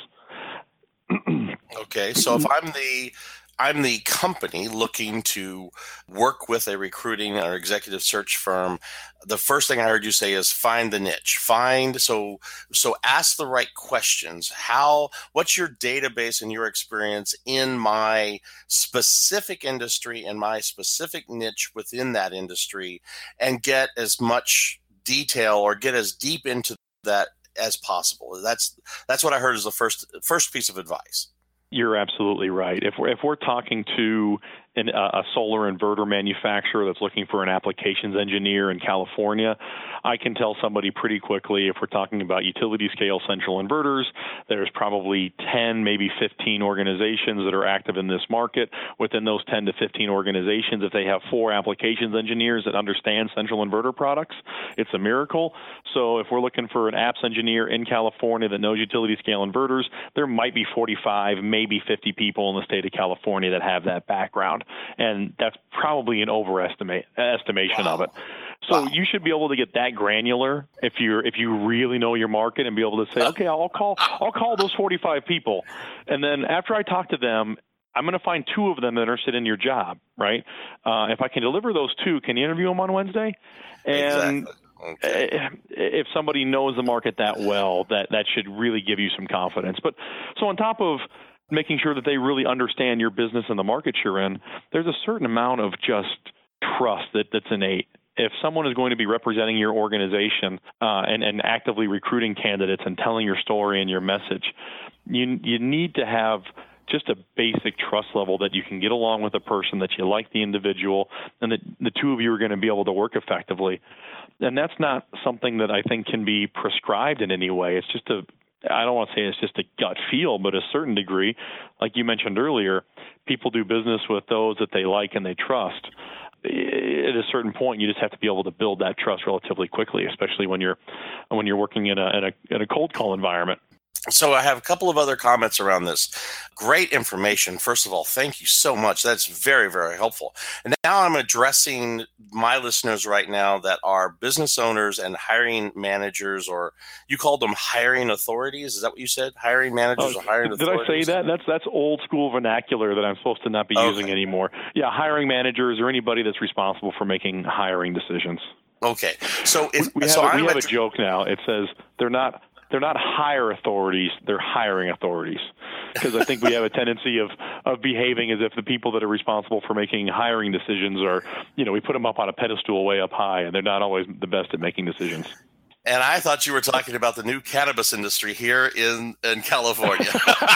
Okay, so if I'm the I'm the company looking to work with a recruiting or executive search firm, the first thing I heard you say is find the niche. Find so so ask the right questions. How what's your database and your experience in my specific industry and my specific niche within that industry, and get as much detail or get as deep into that as possible. That's that's what I heard as the first first piece of advice. You're absolutely right. If we're, if we're talking to an, a solar inverter manufacturer that's looking for an applications engineer in California, I can tell somebody pretty quickly, if we're talking about utility scale central inverters, there's probably ten, maybe fifteen organizations that are active in this market. Within those ten to fifteen organizations, if they have four applications engineers that understand central inverter products, it's a miracle. So if we're looking for an apps engineer in California that knows utility scale inverters, there might be forty-five, maybe fifty people in the state of California that have that background. And that's probably an overestimate estimation Wow. of it. So Wow. you should be able to get that granular if you're if you really know your market and be able to say, okay, I'll call I'll call those forty-five people, and then after I talk to them, I'm going to find two of them that are interested in your job, right? Uh, if I can deliver those two, can you interview them on Wednesday? And Exactly. Okay. if somebody knows the market that well, that that should really give you some confidence. But so on top of making sure that they really understand your business and the market you're in, there's a certain amount of just trust that, that's innate. If someone is going to be representing your organization uh, and, and actively recruiting candidates and telling your story and your message, you you need to have just a basic trust level that you can get along with a person, that you like the individual, and that the two of you are going to be able to work effectively. And that's not something that I think can be prescribed in any way. It's just a, I don't want to say it's just a gut feel, but a certain degree, like you mentioned earlier, people do business with those that they like and they trust. At a certain point, you just have to be able to build that trust relatively quickly, especially when you're when you're working in a in a, in a cold call environment. So I have a couple of other comments around this. Great information. First of all, thank you so much. That's very, very helpful. And now I'm addressing my listeners right now that are business owners and hiring managers, or you called them hiring authorities. Is that what you said? Hiring managers Oh, or hiring did authorities? Did I say that? That's that's old school vernacular that I'm supposed to not be Okay. using anymore. Yeah, hiring managers or anybody that's responsible for making hiring decisions. Okay. So if We have, so a, I'm we have a ad- joke now. It says they're not they're not hire authorities, they're hiring authorities. Because I think we have a tendency of, of behaving as if the people that are responsible for making hiring decisions are, you know, we put them up on a pedestal way up high, and they're not always the best at making decisions. And I thought you were talking about the new cannabis industry here in, in California.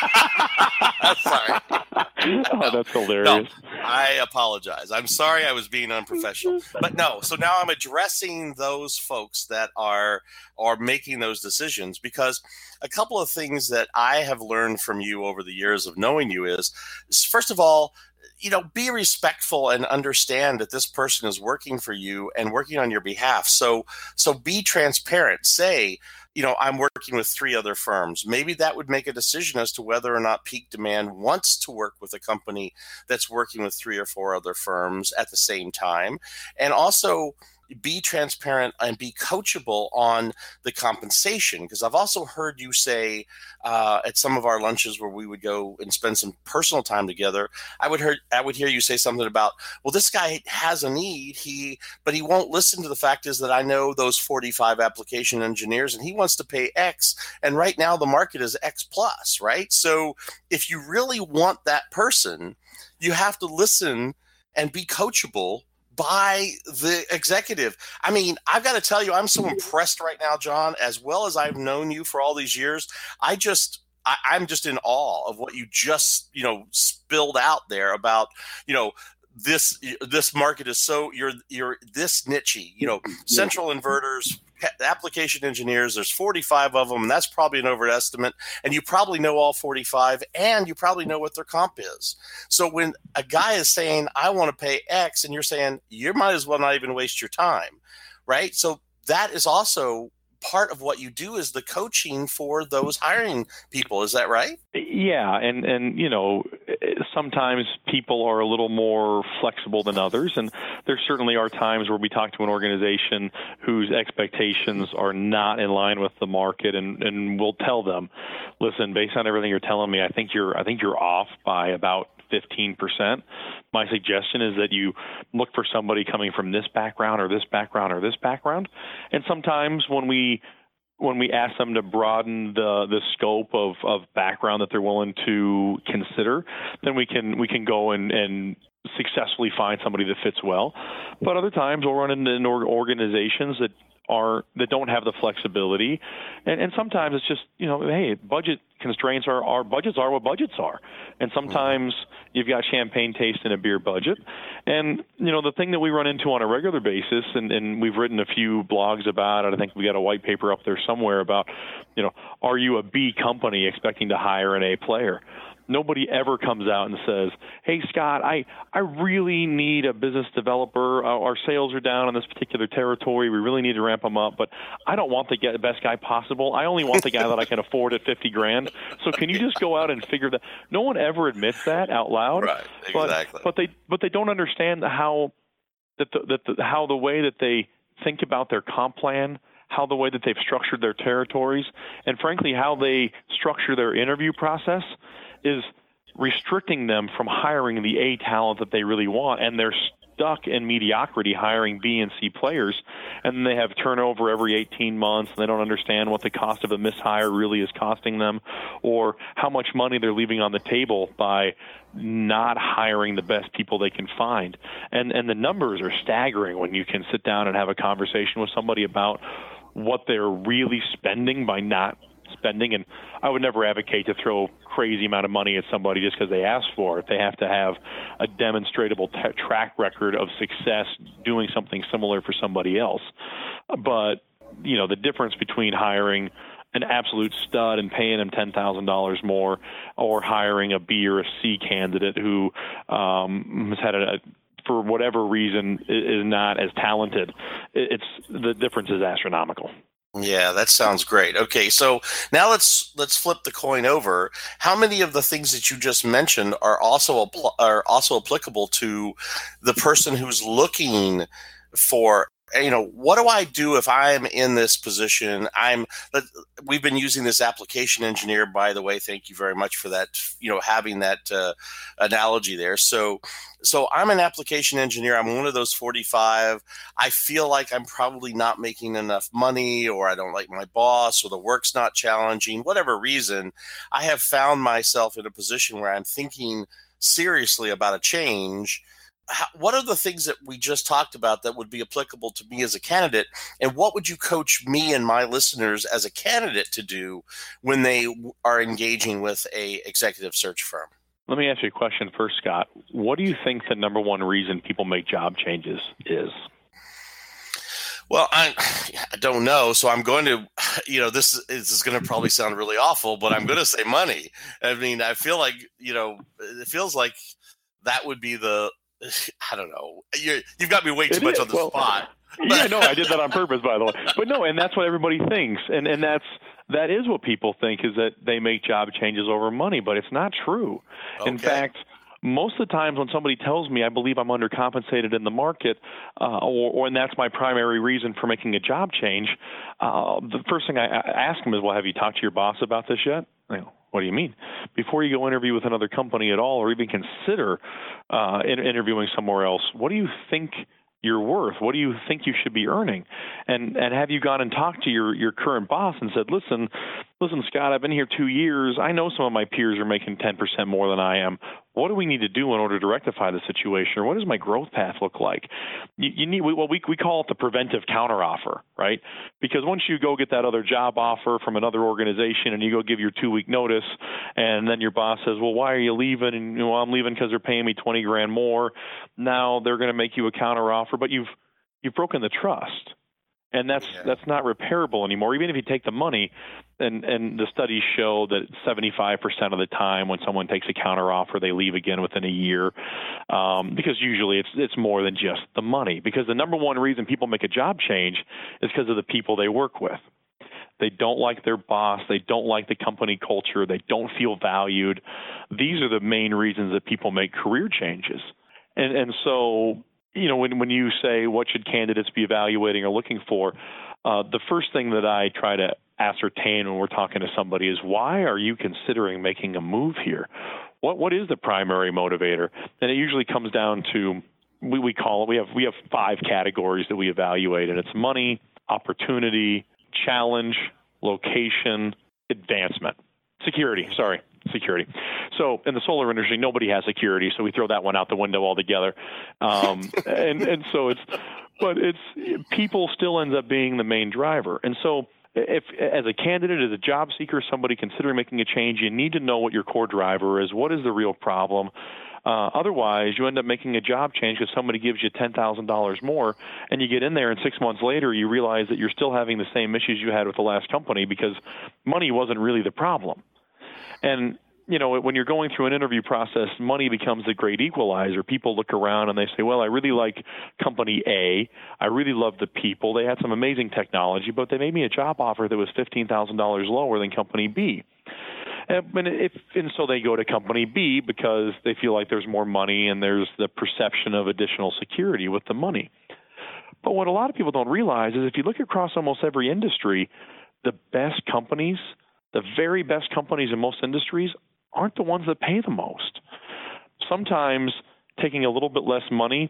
Sorry. Oh, that's hilarious. No, I apologize. I'm sorry I was being unprofessional. But no, so now I'm addressing those folks that are are making those decisions, because a couple of things that I have learned from you over the years of knowing you is, first of all, you know, be respectful and understand that this person is working for you and working on your behalf. So, so be transparent. Say, you know, I'm working with three other firms. Maybe that would make a decision as to whether or not Peak Demand wants to work with a company that's working with three or four other firms at the same time. And also, be transparent and be coachable on the compensation, because I've also heard you say uh, at some of our lunches where we would go and spend some personal time together, I would hear I would hear you say something about, well, this guy has a need, he but he won't listen to the fact is that I know those forty-five application engineers and he wants to pay X, and right now the market is X plus, right? So if you really want that person, you have to listen and be coachable by the executive. I mean, I've got to tell you, I'm so impressed right now, John, as well as I've known you for all these years. I just, I, I'm just in awe of what you just, you know, spilled out there about, you know, this, this market is so, you're, you're this niche-y, you know, central inverters, application engineers, there's forty-five of them, and that's probably an overestimate, and you probably know all forty-five, and you probably know what their comp is. So when a guy is saying, I want to pay X, and you're saying, you might as well not even waste your time, right? So that is also part of what you do, is the coaching for those hiring people. Is that right? Yeah, and, and you know, sometimes people are a little more flexible than others, and there certainly are times where we talk to an organization whose expectations are not in line with the market, and, and we'll tell them, listen, based on everything you're telling me, I think you're I think you're off by about fifteen percent. My suggestion is that you look for somebody coming from this background or this background or this background. And sometimes when we when we ask them to broaden the, the scope of, of background that they're willing to consider, then we can we can go and, and successfully find somebody that fits well. But other times we'll run into organizations that are that don't have the flexibility, and, and sometimes it's just, you know, hey, budget constraints are, are budgets are what budgets are, and sometimes you've got champagne taste in a beer budget, and you know the thing that we run into on a regular basis, and, and we've written a few blogs about it. I think we got a white paper up there somewhere about, you know, are you a B company expecting to hire an A player? Nobody ever comes out and says, hey, Scott, I, I really need a business developer. Our sales are down in this particular territory. We really need to ramp them up, but I don't want the best guy possible. I only want the guy that I can afford at fifty grand. So can you just go out and figure that? No one ever admits that out loud. Right, exactly. But, but they but they don't understand how that the, that the, how the way that they think about their comp plan, how the way that they've structured their territories, and frankly, how they structure their interview process is restricting them from hiring the A talent that they really want, and they're stuck in mediocrity hiring B and C players, and they have turnover every eighteen months, and they don't understand what the cost of a mishire really is costing them, or how much money they're leaving on the table by not hiring the best people they can find. And and the numbers are staggering when you can sit down and have a conversation with somebody about what they're really spending by not spending. And I would never advocate to throw crazy amount of money at somebody just because they asked for it. They have to have a demonstrable t- track record of success doing something similar for somebody else. But, you know, the difference between hiring an absolute stud and paying him ten thousand dollars more, or hiring a B or a C candidate who um, has had a, a for whatever reason is not as talented, it's the difference is astronomical. Yeah, that sounds great. Okay, so now let's let's flip the coin over. How many of the things that you just mentioned are also apl- are also applicable to the person who's looking for, you know, what do I do if I'm in this position? I'm we've been using this application engineer, by the way. Thank you very much for that, you know, having that uh, analogy there. So so I'm an application engineer. I'm one of those forty-five. I feel like I'm probably not making enough money, or I don't like my boss, or the work's not challenging, whatever reason. I have found myself in a position where I'm thinking seriously about a change. How, what are the things that we just talked about that would be applicable to me as a candidate, and what would you coach me and my listeners as a candidate to do when they are engaging with a executive search firm? Let me ask you a question first, Scott. What do you think the number one reason people make job changes is? Well, I, I don't know. So I'm going to, you know, this is, this is going to probably sound really awful, but I'm going to say money. I mean, I feel like, you know, it feels like that would be the, I don't know. You're, you've got me way too it much is. on the well, spot. Yeah, no, I did that on purpose, by the way. But no, and that's what everybody thinks. And and that's that is what people think, is that they make job changes over money, but it's not true. Okay. In fact, most of the times when somebody tells me I believe I'm undercompensated in the market, uh, or, or and that's my primary reason for making a job change, uh, the first thing I, I ask them is, well, have you talked to your boss about this yet? I go, what do you mean? Before you go interview with another company at all, or even consider uh, in, interviewing somewhere else, what do you think you're worth? What do you think you should be earning? And and have you gone and talked to your, your current boss and said, listen, listen, Scott, I've been here two years. I know some of my peers are making ten percent more than I am. What do we need to do in order to rectify the situation? Or what does my growth path look like? You, you need, well, we, we call it the preventive counteroffer, right? Because once you go get that other job offer from another organization and you go give your two-week notice, and then your boss says, well, why are you leaving? And, you know, I'm leaving because they're paying me twenty grand more. Now they're going to make you a counteroffer, but you've you've broken the trust. And that's yeah. that's not repairable anymore. Even if you take the money, and, and the studies show that seventy-five percent of the time when someone takes a counteroffer, they leave again within a year, um, because usually it's it's more than just the money. Because the number one reason people make a job change is because of the people they work with. They don't like their boss. They don't like the company culture. They don't feel valued. These are the main reasons that people make career changes. And and so, you know, when, when you say what should candidates be evaluating or looking for, uh, the first thing that I try to ascertain when we're talking to somebody is, why are you considering making a move here? What what is the primary motivator? And it usually comes down to, we, we call it, we have we have five categories that we evaluate, and it's money, opportunity, challenge, location, advancement, security, sorry. security. So in the solar industry, nobody has security, so we throw that one out the window altogether. Um, and and so it's, but it's people still ends up being the main driver. And so if as a candidate, as a job seeker, somebody considering making a change, you need to know what your core driver is. What is the real problem? Uh, otherwise, you end up making a job change because somebody gives you ten thousand dollars more, and you get in there, and six months later, you realize that you're still having the same issues you had with the last company because money wasn't really the problem. And, you know, when you're going through an interview process, money becomes the great equalizer. People look around and they say, well, I really like company A. I really love the people. They had some amazing technology, but they made me a job offer that was fifteen thousand dollars lower than company B. And, if, and so they go to company B because they feel like there's more money and there's the perception of additional security with the money. But what a lot of people don't realize is if you look across almost every industry, the best companies, the very best companies in most industries aren't the ones that pay the most. Sometimes taking a little bit less money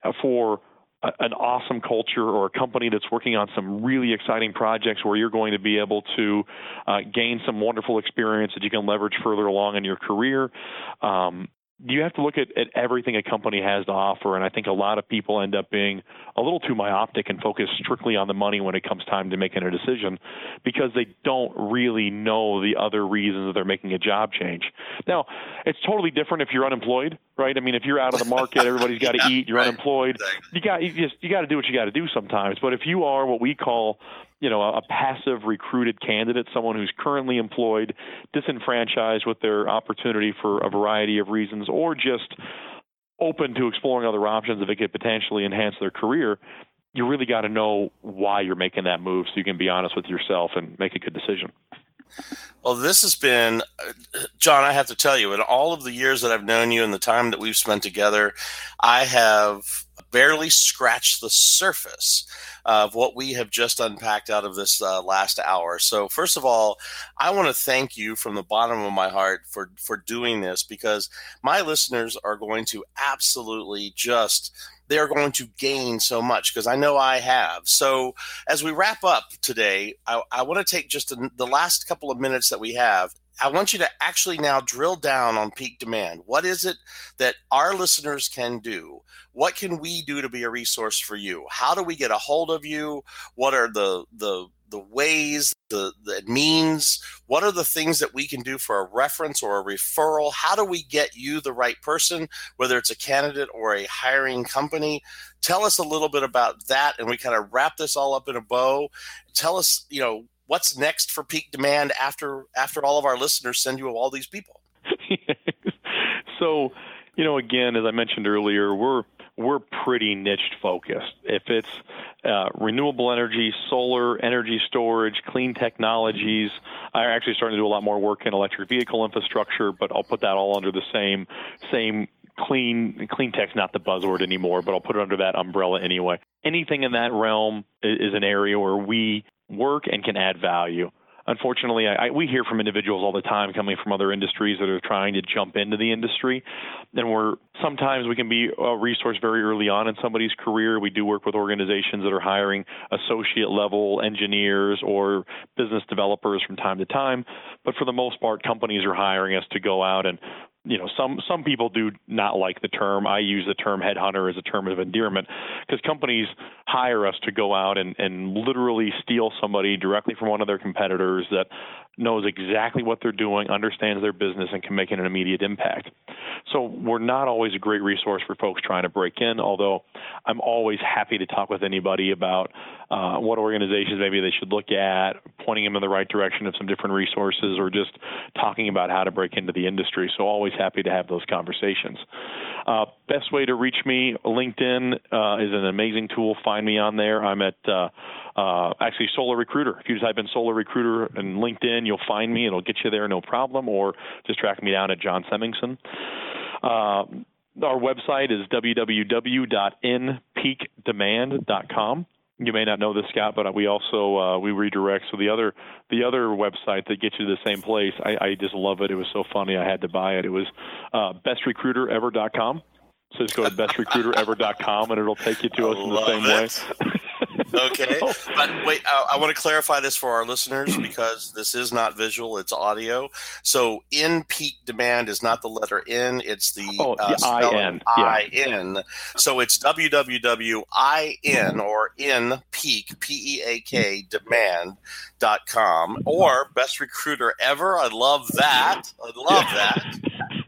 for a, an awesome culture or a company that's working on some really exciting projects where you're going to be able to uh, gain some wonderful experience that you can leverage further along in your career. Um, you have to look at, at everything a company has to offer, and I think a lot of people end up being a little too myopic and focus strictly on the money when it comes time to making a decision because they don't really know the other reasons that they're making a job change. Now, it's totally different if you're unemployed, right? I mean, if you're out of the market, everybody's got to yeah, eat, you're right. unemployed, you got you just you got to do what you got to do sometimes. But if you are what we call you know, a passive recruited candidate, someone who's currently employed, disenfranchised with their opportunity for a variety of reasons, or just open to exploring other options if it could potentially enhance their career, you really got to know why you're making that move so you can be honest with yourself and make a good decision. Well, this has been, John, I have to tell you, in all of the years that I've known you and the time that we've spent together, I have barely scratched the surface of what we have just unpacked out of this uh, last hour. So first of all, I want to thank you from the bottom of my heart for, for doing this, because my listeners are going to absolutely just they're going to gain so much, because I know I have. So as we wrap up today, I, I want to take just a, the last couple of minutes that we have. I want you to actually now drill down on peak demand. What is it that our listeners can do? What can we do to be a resource for you? How do we get a hold of you? What are the the the ways, the, the means? What are the things that we can do for a reference or a referral? How do we get you the right person, whether it's a candidate or a hiring company? Tell us a little bit about that, and we kind of wrap this all up in a bow. Tell us, you know, what's next for Peak Demand after after all of our listeners send you all these people? So, you know, again, as I mentioned earlier, we're we're pretty niche focused. If it's uh, renewable energy, solar, energy storage, clean technologies, I'm actually starting to do a lot more work in electric vehicle infrastructure, but I'll put that all under the same same clean clean tech's not the buzzword anymore, but I'll put it under that umbrella anyway. Anything in that realm is, is an area where we work and can add value. Unfortunately, I, I, we hear from individuals all the time coming from other industries that are trying to jump into the industry. And we're sometimes we can be a resource very early on in somebody's career. We do work with organizations that are hiring associate level engineers or business developers from time to time. But for the most part, companies are hiring us to go out and You know, some some people do not like the term. I use the term headhunter as a term of endearment, because companies hire us to go out and, and literally steal somebody directly from one of their competitors that knows exactly what they're doing, understands their business, and can make an immediate impact. So we're not always a great resource for folks trying to break in, although I'm always happy to talk with anybody about uh, what organizations maybe they should look at, pointing them in the right direction of some different resources, or just talking about how to break into the industry. So always happy to have those conversations. Uh, best way to reach me, LinkedIn uh, is an amazing tool. Find me on there. I'm at uh, uh, actually Solar Recruiter. If you type in Solar Recruiter and LinkedIn, you'll find me. It'll get you there, no problem. Or just track me down at John Semmingson. Uh, our website is w w w dot in peak demand dot com. You may not know this, Scott, but we also uh, we redirect. So the other the other website that gets you to the same place, I, I just love it. It was so funny, I had to buy it. It was uh, best recruiter ever dot com. So just go to best recruiter ever dot com, and it'll take you to us in the same it. way. Okay, So, but wait, I, I want to clarify this for our listeners because this is not visual, it's audio. So in peak demand is not the letter N, it's the oh, uh, the spelling I N, yeah. I N. So it's w w w dot i n or in peak, P E A K, demand dot com, or best recruiter ever. I love that. I love Yeah. that.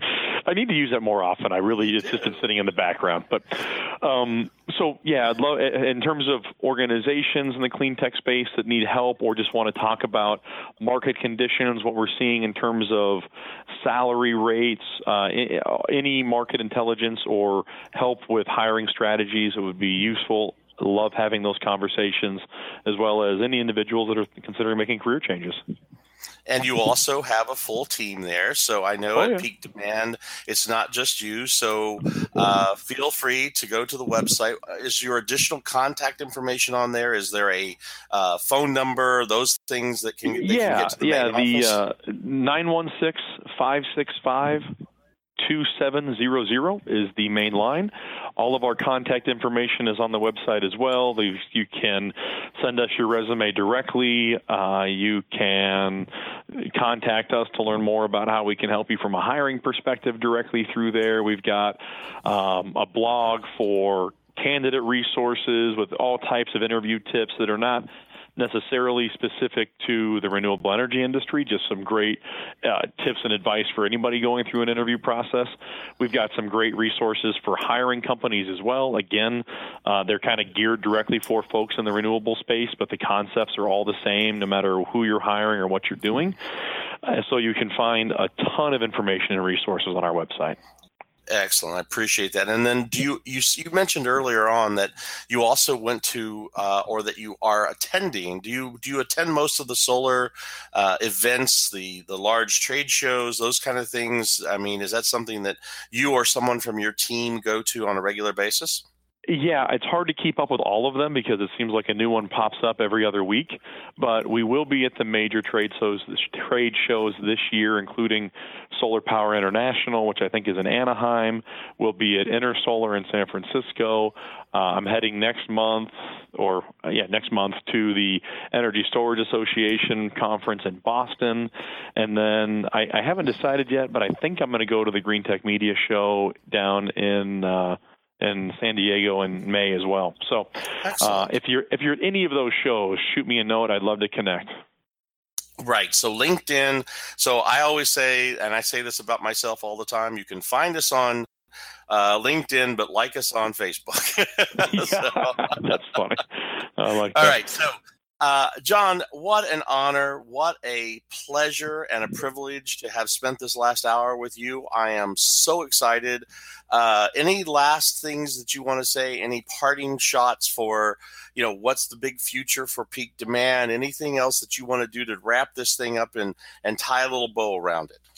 I need to use that more often. I really, it's just been sitting in the background. But um, so, yeah, I'd love, in terms of organizations in the clean tech space that need help or just want to talk about market conditions, what we're seeing in terms of salary rates, uh, any market intelligence or help with hiring strategies that would be useful. Love having those conversations, as well as any individuals that are considering making career changes. And you also have a full team there. So I know Oh, at yeah. Peak Demand, it's not just you. So uh, feel free to go to the website. Is your additional contact information on there? Is there a uh, phone number, those things that can, they can Yeah, get to the yeah. main The office? uh, nine one six, five six five, two seven zero zero is the main line. All of our contact information is on the website as well. You can send us your resume directly. Uh, you can contact us to learn more about how we can help you from a hiring perspective directly through there. We've got um, a blog for candidate resources with all types of interview tips that are not necessarily specific to the renewable energy industry, just some great uh, tips and advice for anybody going through an interview process. We've got some great resources for hiring companies as well. Again, uh, they're kind of geared directly for folks in the renewable space, but the concepts are all the same no matter who you're hiring or what you're doing. Uh, so you can find a ton of information and resources on our website. Excellent. I appreciate that. And then do you, you, you mentioned earlier on that you also went to, uh, or that you are attending. Do you, do you attend most of the solar uh, events, the, the large trade shows, those kind of things? I mean, is that something that you or someone from your team go to on a regular basis? Yeah, it's hard to keep up with all of them because it seems like a new one pops up every other week. But we will be at the major trade shows, trade shows this year, including Solar Power International, which I think is in Anaheim. We'll be at InterSolar in San Francisco. Uh, I'm heading next month, or uh, yeah, next month to the Energy Storage Association conference in Boston. And then I, I haven't decided yet, but I think I'm going to go to the Green Tech Media Show down in uh, in San Diego in May as well. So uh, if you're if you're at any of those shows, shoot me a note. I'd love to connect. Right. So LinkedIn. So I always say, and I say this about myself all the time, you can find us on uh, LinkedIn, but like us on Facebook. Yeah, so, that's funny. I like all that. right. So, uh, John, what an honor, what a pleasure and a privilege to have spent this last hour with you. I am so excited. Uh, any last things that you want to say? Any parting shots for, you know, what's the big future for Peak Demand? Anything else that you want to do to wrap this thing up and, and tie a little bow around it?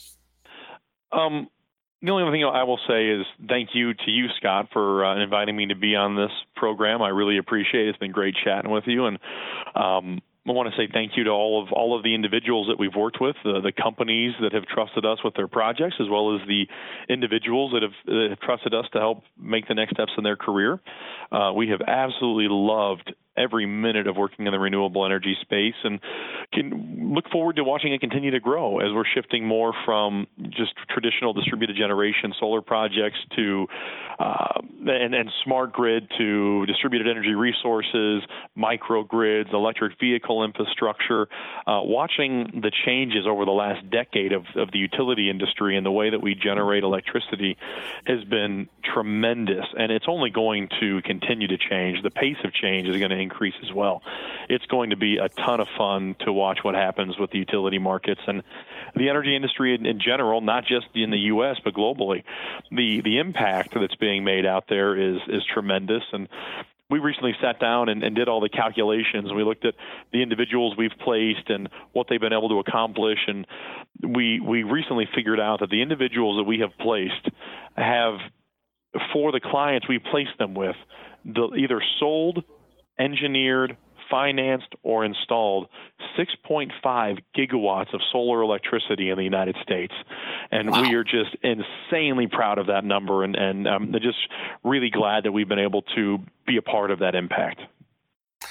Um, the only thing I will say is thank you to you, Scott, for uh, inviting me to be on this program. I really appreciate it. It's been great chatting with you. And um, I want to say thank you to all of all of the individuals that we've worked with, the, the companies that have trusted us with their projects, as well as the individuals that have, that have trusted us to help make the next steps in their career. Uh, we have absolutely loved every minute of working in the renewable energy space and can look forward to watching it continue to grow as we're shifting more from just traditional distributed generation solar projects to uh, and, and smart grid to distributed energy resources, microgrids, electric vehicle infrastructure. Uh, watching the changes over the last decade of, of the utility industry and the way that we generate electricity has been tremendous, and it's only going to continue to change. The pace of change is going to increase as well. It's going to be a ton of fun to watch what happens with the utility markets and the energy industry in, in general, not just in the U S but globally. The the impact that's being made out there is is tremendous, and we recently sat down and, and did all the calculations, and we looked at the individuals we've placed and what they've been able to accomplish, and we we recently figured out that the individuals that we have placed have, for the clients we placed them with, the, either sold, engineered, financed, or installed six point five gigawatts of solar electricity in the United States. And wow. We are just insanely proud of that number, and, and um, just really glad that we've been able to be a part of that impact.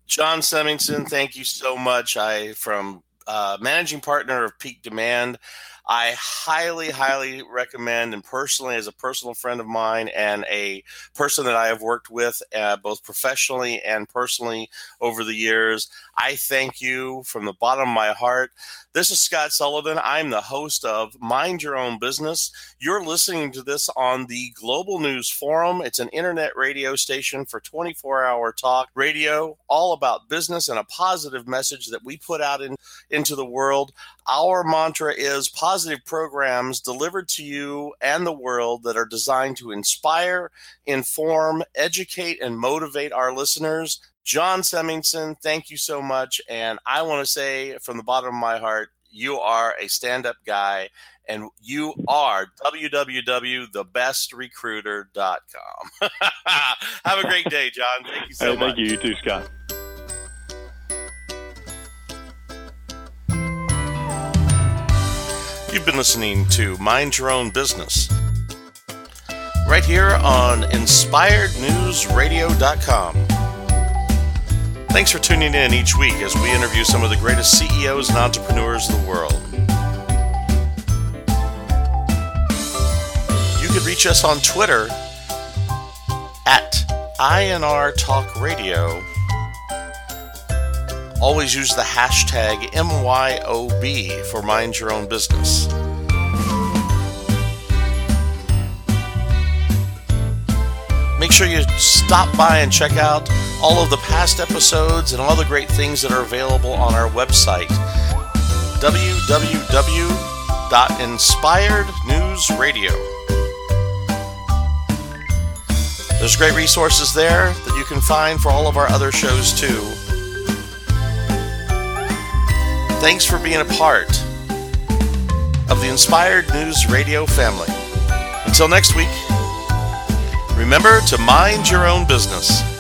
John Semmingsen, thank you so much. I, from uh, managing partner of Peak Demand, I highly, highly recommend, and personally, as a personal friend of mine and a person that I have worked with uh, both professionally and personally over the years, I thank you from the bottom of my heart. This is Scott Sullivan. I'm the host of Mind Your Own Business. You're listening to this on the Global News Forum. It's an internet radio station for twenty-four hour talk radio, all about business and a positive message that we put out in, into the world. Our mantra is positive programs delivered to you and the world that are designed to inspire, inform, educate, and motivate our listeners. John Semmingsen, thank you so much. And I want to say from the bottom of my heart, you are a stand-up guy, and you are w w w dot the best recruiter dot com. Have a great day, John. Thank you so hey, much. Thank you. You too, Scott. You've been listening to Mind Your Own Business right here on inspired news radio dot com. Thanks for tuning in each week as we interview some of the greatest C E Os and entrepreneurs of the world. You can reach us on Twitter at I N R Talk Radio. Always use the hashtag M Y O B for Mind Your Own Business. Make sure you stop by and check out all of the past episodes and all the great things that are available on our website, w w w dot inspired news radio. There's great resources there that you can find for all of our other shows too. Thanks for being a part of the Inspired News Radio family. Until next week, remember to mind your own business.